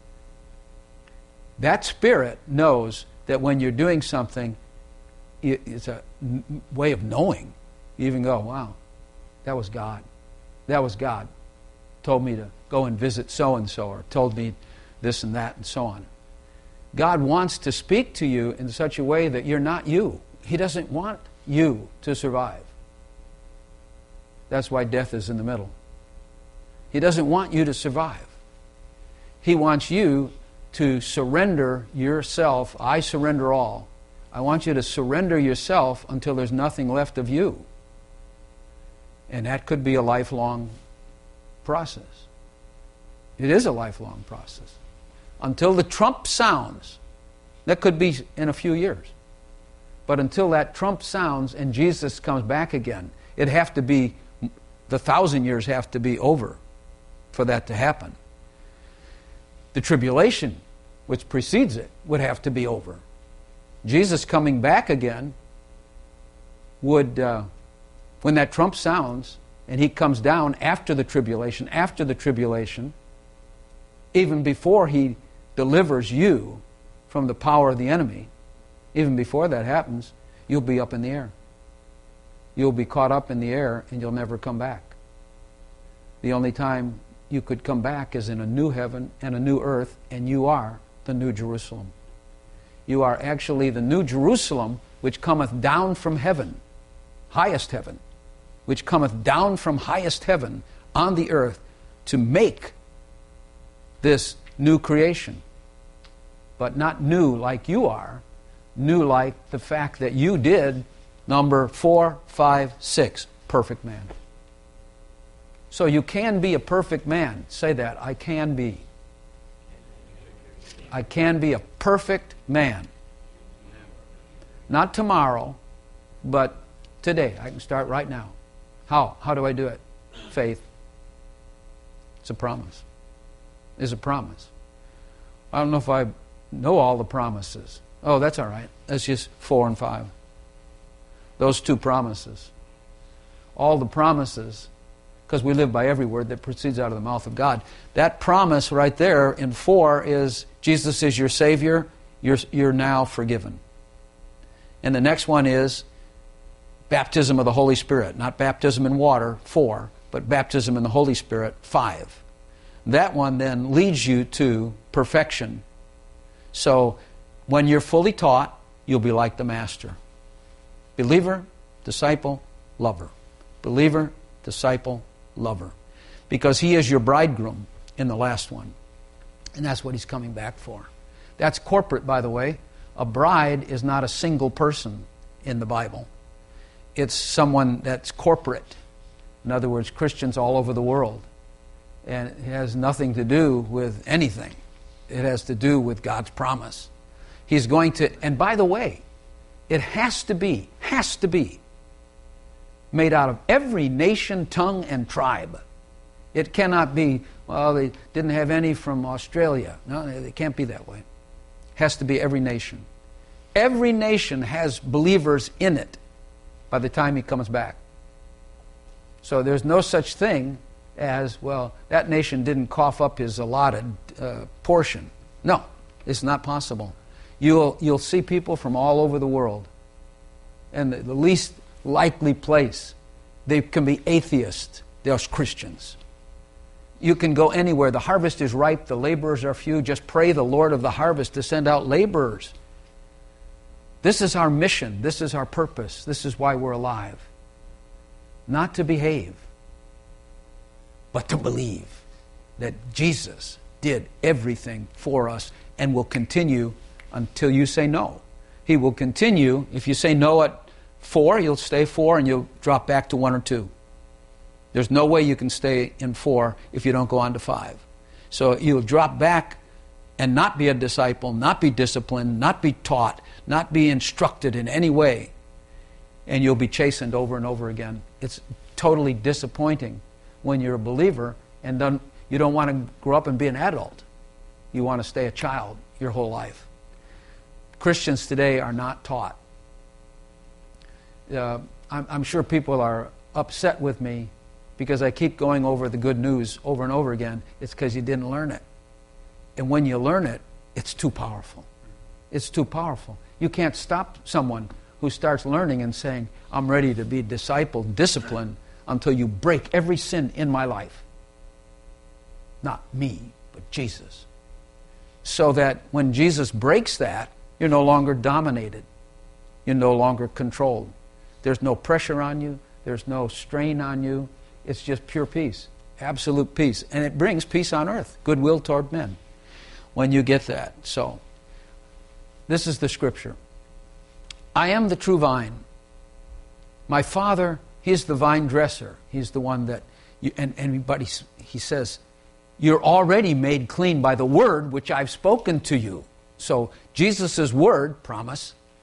That Spirit knows that when you're doing something, it's a way of knowing. You even go, wow, that was God. That was God. Told me to go and visit so-and-so, or told me this and that and so on. God wants to speak to you in such a way that you're not you. He doesn't want you to survive. That's why death is in the middle. He doesn't want you to survive. He wants you to surrender yourself. I surrender all. I want you to surrender yourself until there's nothing left of you. And that could be a lifelong process. It is a lifelong process. Until the trump sounds. That could be in a few years. But until that trump sounds and Jesus comes back again, it have to be, the thousand years have to be over for that to happen. The tribulation, which precedes it, would have to be over. Jesus coming back again would, uh, when that trump sounds and he comes down after the tribulation, after the tribulation, even before he delivers you from the power of the enemy, even before that happens, you'll be up in the air. You'll be caught up in the air and you'll never come back. The only time you could come back is in a new heaven and a new earth, and you are the New Jerusalem. You are actually the New Jerusalem, which cometh down from heaven, highest heaven, which cometh down from highest heaven on the earth to make this new creation. But not new like you are, new like the fact that you did number four, five, six, perfect man. So you can be a perfect man. Say that. I can be. I can be a perfect man. Not tomorrow, but today. I can start right now. How? How do I do it? Faith. It's a promise. It's a promise. I don't know if I know all the promises. Oh, that's all right. That's just four and five. Those two promises. All the promises, because we live by every word that proceeds out of the mouth of God. That promise right there in four is Jesus is your Savior, you're, you're now forgiven. And the next one is baptism of the Holy Spirit. Not baptism in water, four, but baptism in the Holy Spirit, five. That one then leads you to perfection. So when you're fully taught, you'll be like the Master. Believer, disciple, lover. Believer, disciple, lover. Because he is your bridegroom in the last one. And that's what he's coming back for. That's corporate, by the way. A bride is not a single person in the Bible. It's someone that's corporate. In other words, Christians all over the world. And it has nothing to do with anything. It has to do with God's promise. He's going to, and by the way, it has to be, has to be made out of every nation, tongue, and tribe. It cannot be, well, they didn't have any from Australia. No, it can't be that way. It has to be every nation. Every nation has believers in it by the time he comes back. So there's no such thing as, well, that nation didn't cough up his allotted uh, portion. No, it's not possible. You'll, you'll see people from all over the world. And the, the least likely place, they can be atheists. They're Christians. You can go anywhere. The harvest is ripe. The laborers are few. Just pray the Lord of the harvest to send out laborers. This is our mission. This is our purpose. This is why we're alive. Not to behave, but to believe that Jesus did everything for us and will continue until you say no. He will continue. If you say no at four, you'll stay four and you'll drop back to one or two. There's no way you can stay in four if you don't go on to five. So you'll drop back and not be a disciple, not be disciplined, not be taught, not be instructed in any way. And you'll be chastened over and over again. It's totally disappointing when you're a believer and don't, you don't want to grow up and be an adult. You want to stay a child your whole life. Christians today are not taught. Uh, I'm, I'm sure people are upset with me because I keep going over the good news over and over again. It's because you didn't learn it. And when you learn it, it's too powerful. It's too powerful. You can't stop someone who starts learning and saying, I'm ready to be discipled, disciplined, until you break every sin in my life. Not me, but Jesus. So that when Jesus breaks that, you're no longer dominated. You're no longer controlled. There's no pressure on you. There's no strain on you. It's just pure peace. Absolute peace. And it brings peace on earth. Goodwill toward men. When you get that. So, this is the scripture. I am the true vine. My Father, He's the vine dresser. He's the one that, you, and, and but he, he says, you're already made clean by the word which I've spoken to you. So, Jesus' word, promise,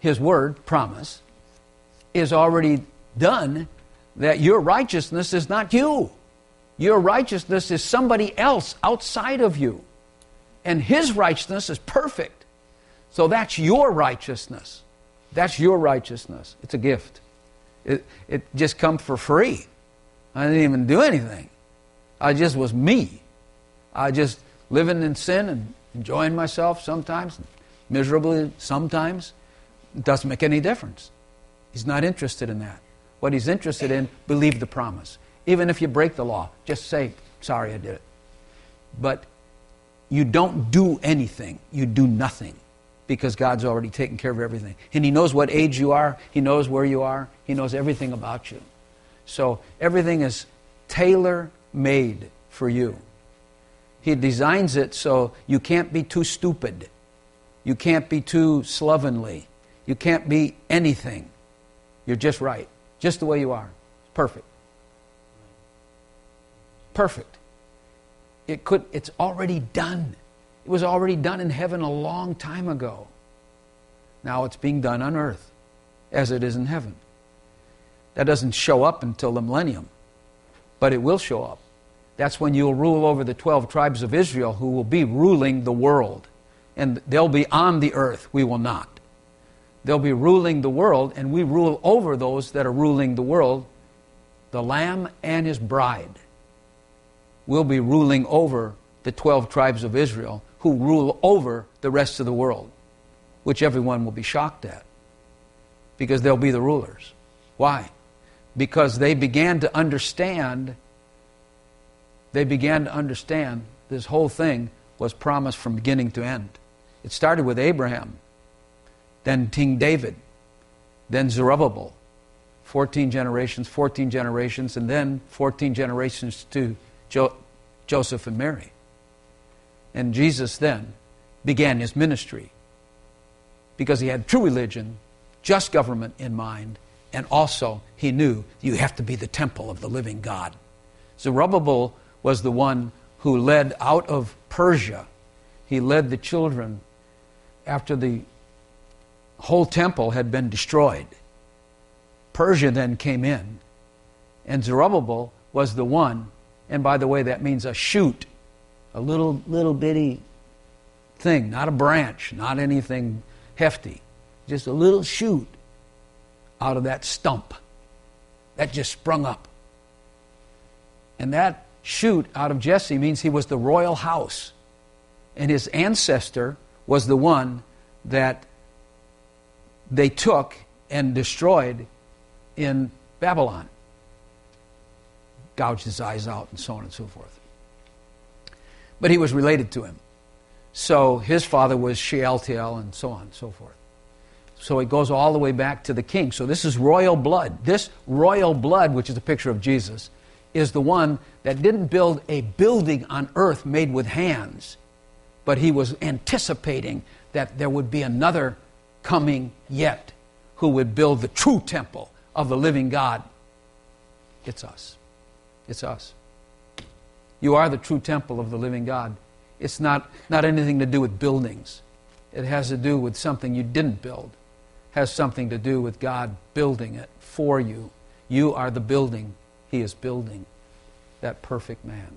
His word, promise, is already done, that your righteousness is not you. Your righteousness is somebody else outside of you. And His righteousness is perfect. So that's your righteousness. That's your righteousness. It's a gift. It, it just comes for free. I didn't even do anything. I just was me. I just living in sin and enjoying myself sometimes, miserably sometimes. It doesn't make any difference. He's not interested in that. What He's interested in, believe the promise. Even if you break the law, just say, sorry, I did it. But you don't do anything. You do nothing. Because God's already taken care of everything. And He knows what age you are. He knows where you are. He knows everything about you. So everything is tailor-made for you. He designs it so you can't be too stupid. You can't be too slovenly. You can't be anything. You're just right. Just the way you are. Perfect. Perfect. It could, it's already done. It was already done in heaven a long time ago. Now it's being done on earth as it is in heaven. That doesn't show up until the millennium, but it will show up. That's when you'll rule over the twelve tribes of Israel, who will be ruling the world. And they'll be on the earth. We will not. They'll be ruling the world, and we rule over those that are ruling the world. The Lamb and His bride will be ruling over the twelve tribes of Israel, who rule over the rest of the world, which everyone will be shocked at, because they'll be the rulers. Why? Because they began to understand, they began to understand this whole thing was promised from beginning to end. It started with Abraham, then King David, then Zerubbabel, fourteen generations, fourteen generations, and then fourteen generations to jo- Joseph and Mary. And Jesus then began His ministry because He had true religion, just government in mind, and also He knew you have to be the temple of the living God. Zerubbabel was the one who led out of Persia. He led the children after the whole temple had been destroyed. Persia then came in, and Zerubbabel was the one, and by the way, that means a shoot, a little little bitty thing, not a branch, not anything hefty, just a little shoot out of that stump that just sprung up. And that shoot out of Jesse means he was the royal house, and his ancestor was the one that they took and destroyed in Babylon. Gouged his eyes out and so on and so forth. But he was related to him. So his father was Shealtiel and so on and so forth. So it goes all the way back to the king. So this is royal blood. This royal blood, which is a picture of Jesus, is the one that didn't build a building on earth made with hands, but he was anticipating that there would be another coming yet who would build the true temple of the living God. It's us. It's us. You are the true temple of the living God. It's not, not anything to do with buildings. It has to do with something you didn't build. It has something to do with God building it for you. You are the building He is building, that perfect man.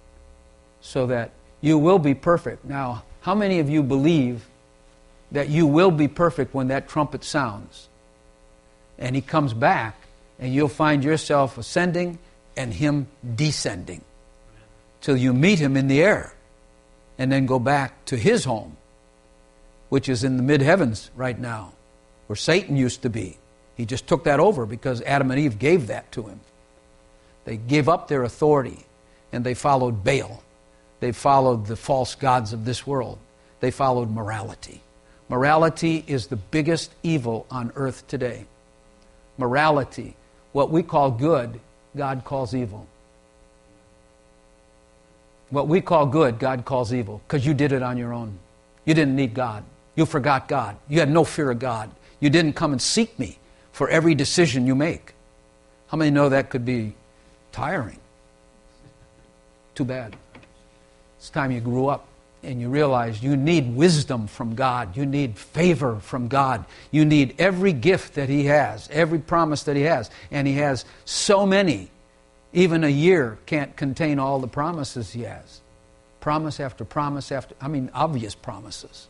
So that you will be perfect. Now, how many of you believe that you will be perfect when that trumpet sounds? And He comes back, and you'll find yourself ascending and Him descending till you meet Him in the air and then go back to His home, which is in the mid-heavens right now, where Satan used to be. He just took that over because Adam and Eve gave that to him. They gave up their authority and they followed Baal. They followed the false gods of this world. They followed morality. Morality is the biggest evil on earth today. Morality, what we call good, God calls evil. What we call good, God calls evil, because you did it on your own. You didn't need God. You forgot God. You had no fear of God. You didn't come and seek me for every decision you make. How many know that could be tiring? Too bad. It's time you grew up and you realize you need wisdom from God. You need favor from God. You need every gift that He has, every promise that He has. And He has so many. Even a year can't contain all the promises He has. Promise after promise after, I mean, obvious promises.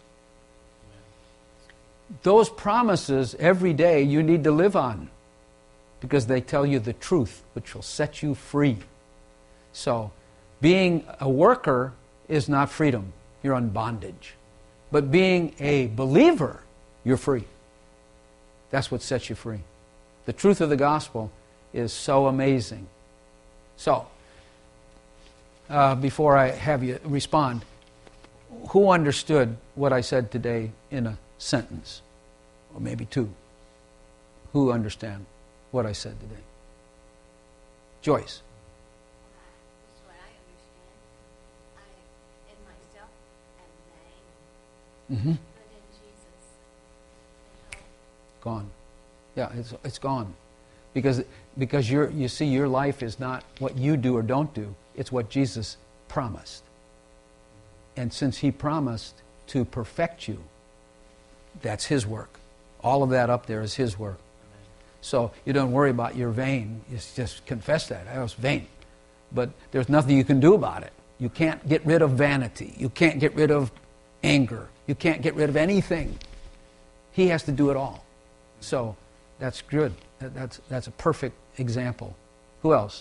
Those promises every day you need to live on because they tell you the truth, which will set you free. So, being a worker is not freedom. You're on bondage. But being a believer, you're free. That's what sets you free. The truth of the gospel is so amazing. So, uh, before I have you respond, who understood what I said today in a sentence? Or maybe two. Who understand what I said today? Joyce. This is what I understand. I, in myself, am vain. Mm-hmm. But in Jesus, you know, Gone. Yeah, it's it's gone. Because because you're you see your life is not what you do or don't do. It's what Jesus promised. And since He promised to perfect you, that's His work. All of that up there is His work. So you don't worry about your vain. You just confess that. I was vain. But there's nothing you can do about it. You can't get rid of vanity. You can't get rid of anger. You can't get rid of anything. He has to do it all. So that's good. That's, that's a perfect example. Who else?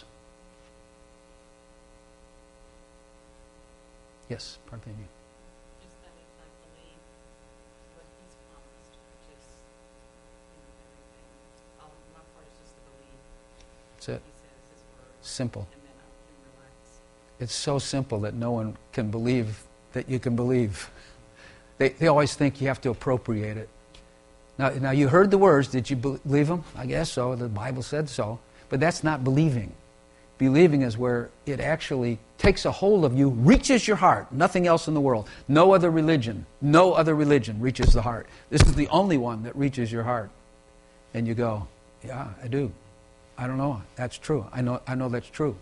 Yes, Parthenia. Just that if I believe what He's promised, which is, you know, everything, all my part is just to believe That's it. He says His word, Simple. and then I can relax. It's so simple that no one can believe that you can believe. They, they always think you have to appropriate it. Now, now, you heard the words. Did you believe them? I guess so. The Bible said so. But that's not believing. Believing is where it actually takes a hold of you, reaches your heart. Nothing else in the world. No other religion, no other religion reaches the heart. This is the only one that reaches your heart. And you go, yeah, I do. I don't know. That's true. I know, I know that's true.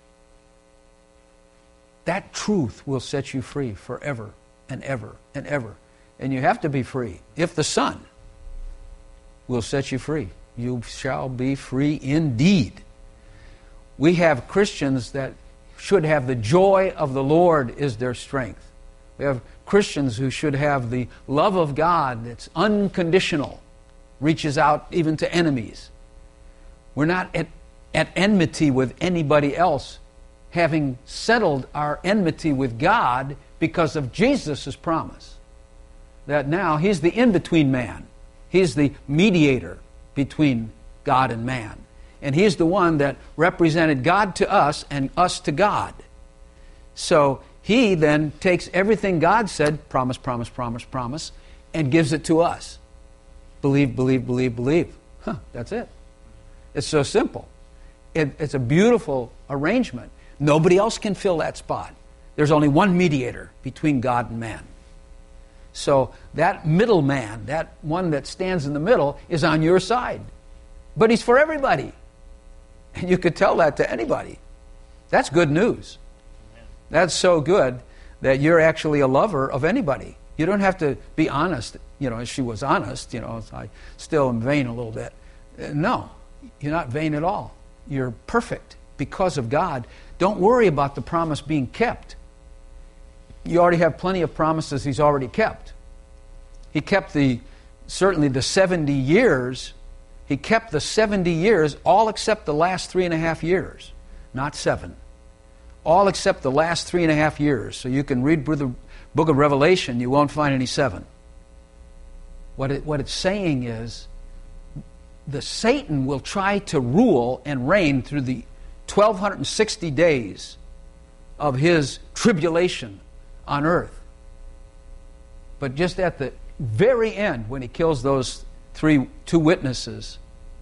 That truth will set you free forever and ever and ever. And you have to be free. If the Son will set you free, you shall be free indeed. We have Christians that should have the joy of the Lord is their strength. We have Christians who should have the love of God that's unconditional, reaches out even to enemies. We're not at, at enmity with anybody else, having settled our enmity with God because of Jesus' promise. That now He's the in-between man. He's the mediator between God and man. And He's the one that represented God to us and us to God. So He then takes everything God said, promise, promise, promise, promise, and gives it to us. Believe, believe, believe, believe. Huh, that's it. It's so simple. It, it's a beautiful arrangement. Nobody else can fill that spot. There's only one mediator between God and man. So that middle man, that one that stands in the middle, is on your side. But He's for everybody. And you could tell that to anybody. That's good news. That's so good that you're actually a lover of anybody. You don't have to be honest. You know, she was honest. You know, I still am vain a little bit. No, you're not vain at all. You're perfect because of God. Don't worry about the promise being kept. You already have plenty of promises He's already kept. He kept the, certainly the seventy years. He kept the seventy years, all except the last three and a half years. Not seven. All except the last three and a half years. So you can read the book of Revelation, you won't find any seven. What, it, what it's saying is, the Satan will try to rule and reign through the twelve sixty days of his tribulation on earth. But just at the very end, when he kills those three, two witnesses,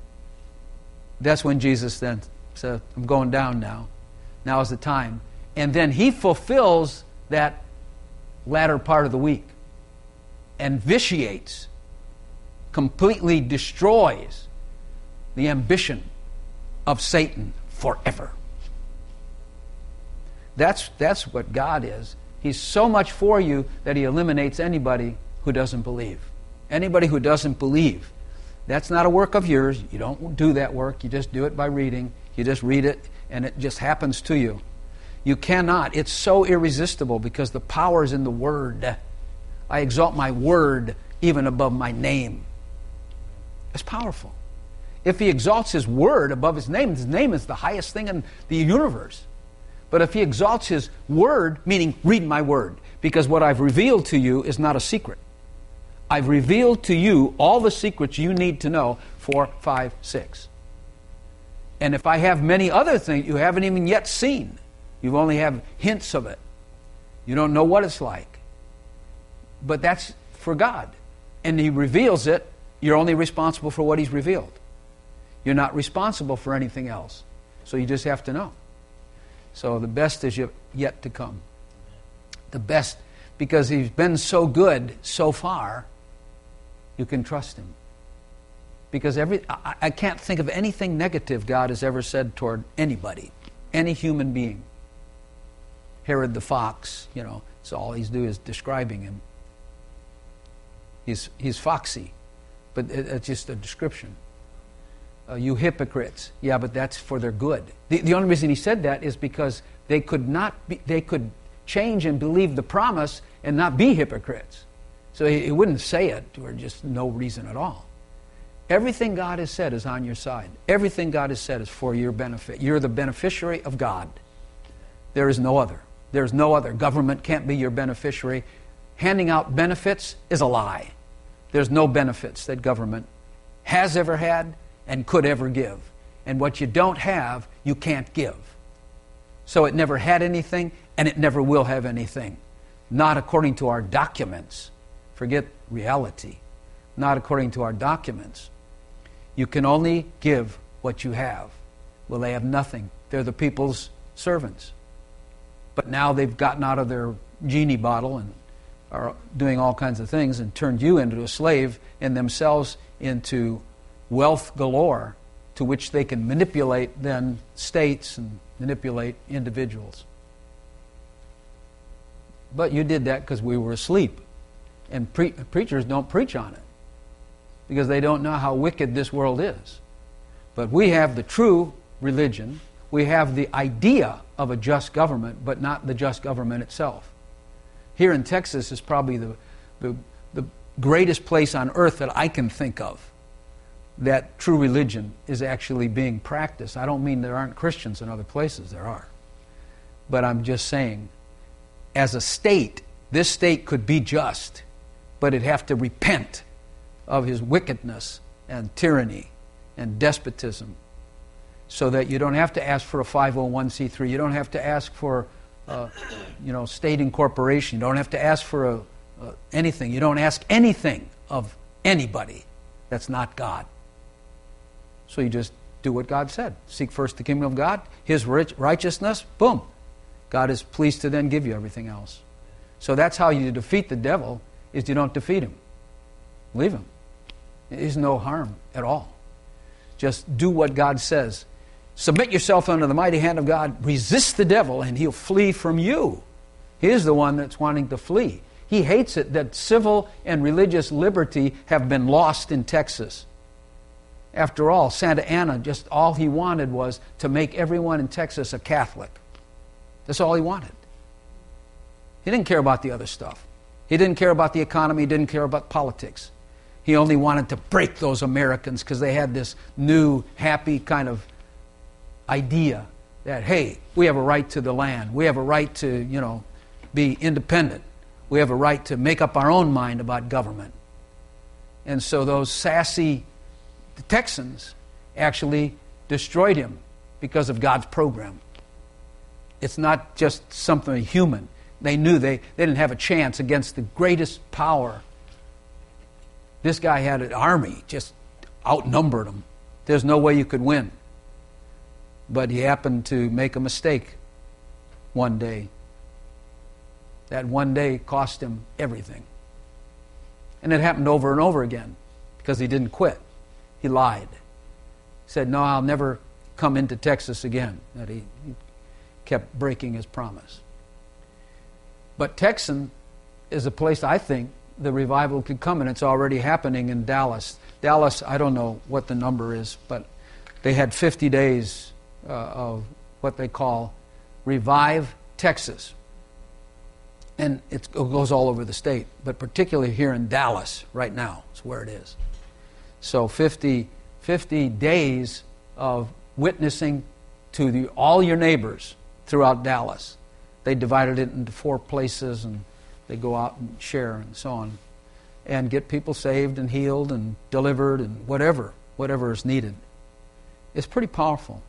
that's when Jesus then said, I'm going down now. Now is the time. And then He fulfills that latter part of the week and vitiates, completely destroys the ambition of Satan forever. That's, that's what God is. He's so much for you that he eliminates anybody who doesn't believe. Anybody who doesn't believe. That's not a work of yours. You don't do that work. You just do it by reading. You just read it, and it just happens to you. You cannot. It's so irresistible because the power is in the Word. I exalt my Word even above my name. It's powerful. If he exalts his Word above his name, his name is the highest thing in the universe. But if he exalts his Word, meaning read my Word, because what I've revealed to you is not a secret. I've revealed to you all the secrets you need to know, four, five, six. And if I have many other things you haven't even yet seen, you only have hints of it. You don't know what it's like. But that's for God. And he reveals it. You're only responsible for what he's revealed. You're not responsible for anything else. So you just have to know. So the best is yet to come. The best, because he's been so good so far, you can trust him. Because every I, I can't think of anything negative God has ever said toward anybody, any human being. Herod the fox, you know, so all he's doing is describing him. He's he's foxy, but it, it's just a description. Uh, you hypocrites, yeah, but that's for their good. The, the only reason he said that is because they could not be, they could change and believe the promise and not be hypocrites. So he, he wouldn't say it for just no reason at all. Everything God has said is on your side. Everything God has said is for your benefit. You're the beneficiary of God. There is no other. There's no other. Government can't be your beneficiary. Handing out benefits is a lie. There's no benefits that government has ever had and could ever give. And what you don't have, you can't give. So it never had anything, and it never will have anything. Not according to our documents. Forget reality. Not according to our documents. You can only give what you have. Well, they have nothing. They're the people's servants. But now they've gotten out of their genie bottle and are doing all kinds of things and turned you into a slave and themselves into wealth galore, to which they can manipulate then states and manipulate individuals. But you did that because we were asleep. And pre- preachers don't preach on it because they don't know how wicked this world is. But we have the true religion. We have the idea of a just government, but not the just government itself. Here in Texas is probably the, the, the greatest place on earth that I can think of that true religion is actually being practiced. I don't mean there aren't Christians in other places. There are. But I'm just saying, as a state, this state could be just, but it'd have to repent of his wickedness and tyranny and despotism, so that you don't have to ask for a five oh one c three. You don't have to ask for, uh, you know, state incorporation. You don't have to ask for a, uh, anything. You don't ask anything of anybody that's not God. So you just do what God said. Seek first the kingdom of God, his rich righteousness, boom. God is pleased to then give you everything else. So that's how you defeat the devil, is you don't defeat him. Leave him. There's no harm at all. Just do what God says. Submit yourself under the mighty hand of God. Resist the devil and he'll flee from you. He's the one that's wanting to flee. He hates it that civil and religious liberty have been lost in Texas. After all, Santa Anna, just all he wanted was to make everyone in Texas a Catholic. That's all he wanted. He didn't care about the other stuff. He didn't care about the economy. He didn't care about politics. He only wanted to break those Americans because they had this new, happy kind of idea that, hey, we have a right to the land. We have a right to, you know, be independent. We have a right to make up our own mind about government. And so those sassy Texans actually destroyed him because of God's program. It's not just something human. They knew they, they didn't have a chance against the greatest power. This guy had an army, just outnumbered them. There's no way you could win. But he happened to make a mistake one day. That one day cost him everything. And it happened over and over again because he didn't quit. He lied. He said, no, I'll never come into Texas again. That he, he kept breaking his promise. But Texan is a place I think the revival could come, and it's already happening in Dallas. Dallas, I don't know what the number is, but they had fifty days uh, of what they call Revive Texas. And it's, it goes all over the state, but particularly here in Dallas right now is where it is. So fifty, fifty days of witnessing to the, all your neighbors throughout Dallas. They divided it into four places, and they go out and share and so on, and get people saved and healed and delivered and whatever, whatever is needed. It's pretty powerful.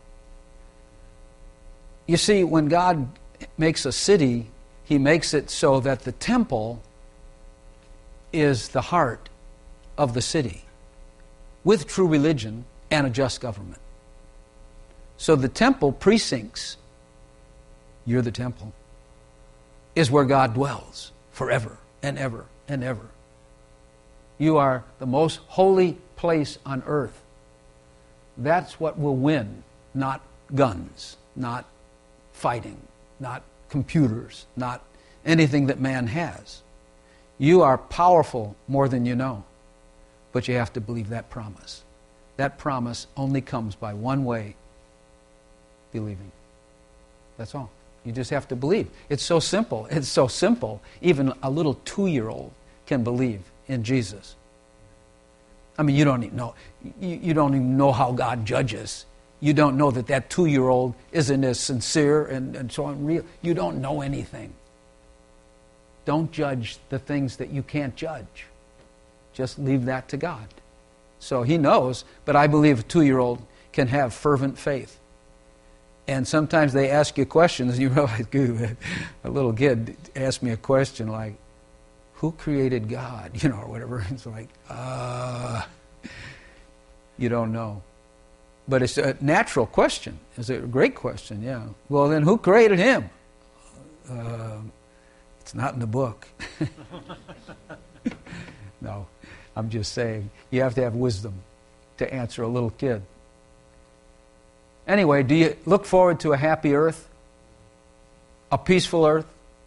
You see, when God makes a city, He makes it so that the temple is the heart of the city, with true religion and a just government. So the temple precincts, you're the temple, is where God dwells forever and ever and ever. You are the most holy place on earth. That's what will win, not guns, not fighting, not computers, not anything that man has. You are powerful more than you know, but you have to believe that promise. That promise only comes by one way, believing. That's all. You just have to believe. It's so simple. It's so simple. Even a little two-year-old can believe in Jesus. I mean, you don't even know. You, you don't even know how God judges. You don't know that that two-year-old isn't as sincere and, and so on. Real. You don't know anything. Don't judge the things that you can't judge. Just leave that to God. So He knows, but I believe a two-year-old can have fervent faith. And sometimes they ask you questions, and you realize, a little kid asked me a question like, who created God? You know, or whatever. It's like, uh, you don't know. But it's a natural question. It's a great question, yeah. Well, then who created him? Uh, it's not in the book. No, I'm just saying, you have to have wisdom to answer a little kid. Anyway, do you look forward to a happy earth? A peaceful earth?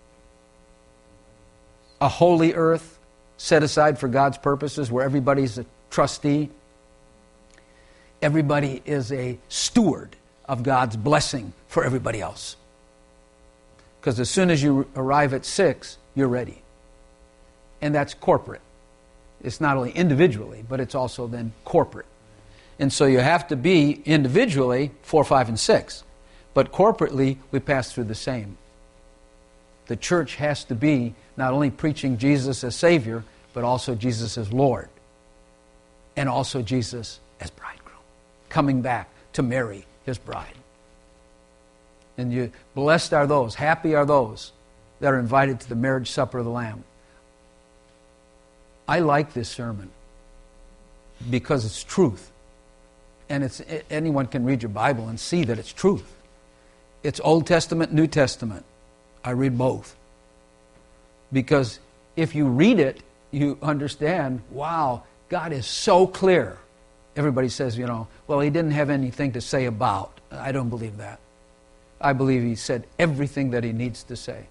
A holy earth set aside for God's purposes where everybody's a trustee? Everybody is a steward of God's blessing for everybody else. Because as soon as you arrive at six, you're ready. And that's corporate. It's not only individually, but it's also then corporate. And so you have to be individually four, five, and six. But corporately, we pass through the same. The church has to be not only preaching Jesus as Savior, but also Jesus as Lord. And also Jesus as bridegroom, coming back to marry His bride. And you, blessed are those, happy are those that are invited to the marriage supper of the Lamb. I like this sermon because it's truth. And it's anyone can read your Bible and see that it's truth. It's Old Testament, New Testament. I read both. Because if you read it, you understand, wow, God is so clear. Everybody says, you know, well, He didn't have anything to say about. I don't believe that. I believe He said everything that He needs to say. Amen.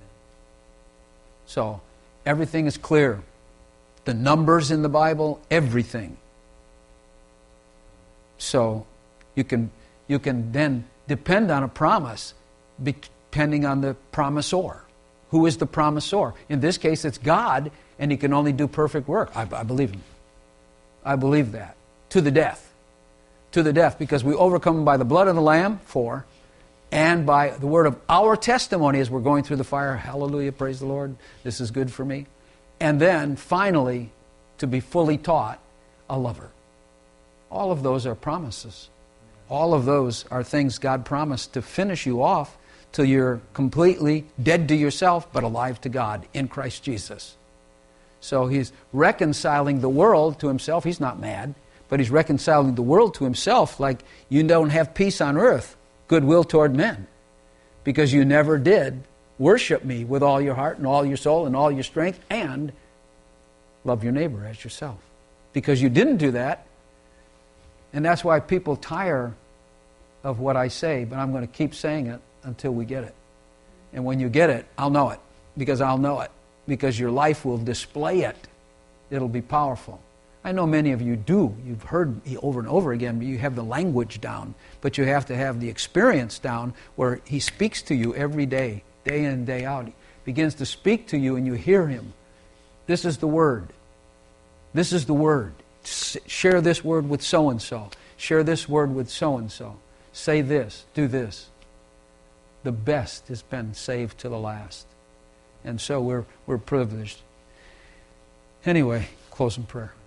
So, everything is clear. The numbers in the Bible, everything. So, you can you can then depend on a promise depending on the promisor. Who is the promisor? In this case, it's God, and He can only do perfect work. I, I believe Him. I believe that. To the death. To the death, because we overcome by the blood of the Lamb, four, and by the word of our testimony as we're going through the fire. Hallelujah, praise the Lord. This is good for me. And then, finally, to be fully taught, a lover. All of those are promises. All of those are things God promised to finish you off till you're completely dead to yourself but alive to God in Christ Jesus. So He's reconciling the world to Himself. He's not mad, but He's reconciling the world to Himself like you don't have peace on earth, goodwill toward men, because you never did worship Me with all your heart and all your soul and all your strength and love your neighbor as yourself. Because you didn't do that. And that's why people tire of what I say, but I'm going to keep saying it until we get it. And when you get it, I'll know it. because I'll know it. Because your life will display it. It'll be powerful. I know many of you do. You've heard over and over again, you have the language down. But you have to have the experience down where He speaks to you every day, day in and day out. He begins to speak to you and you hear Him. This is the Word. This is the Word. S- share this word with so-and-so. Share this word with so-and-so. Say this. Do this. The best has been saved to the last. And so we're we're privileged. Anyway, close in prayer.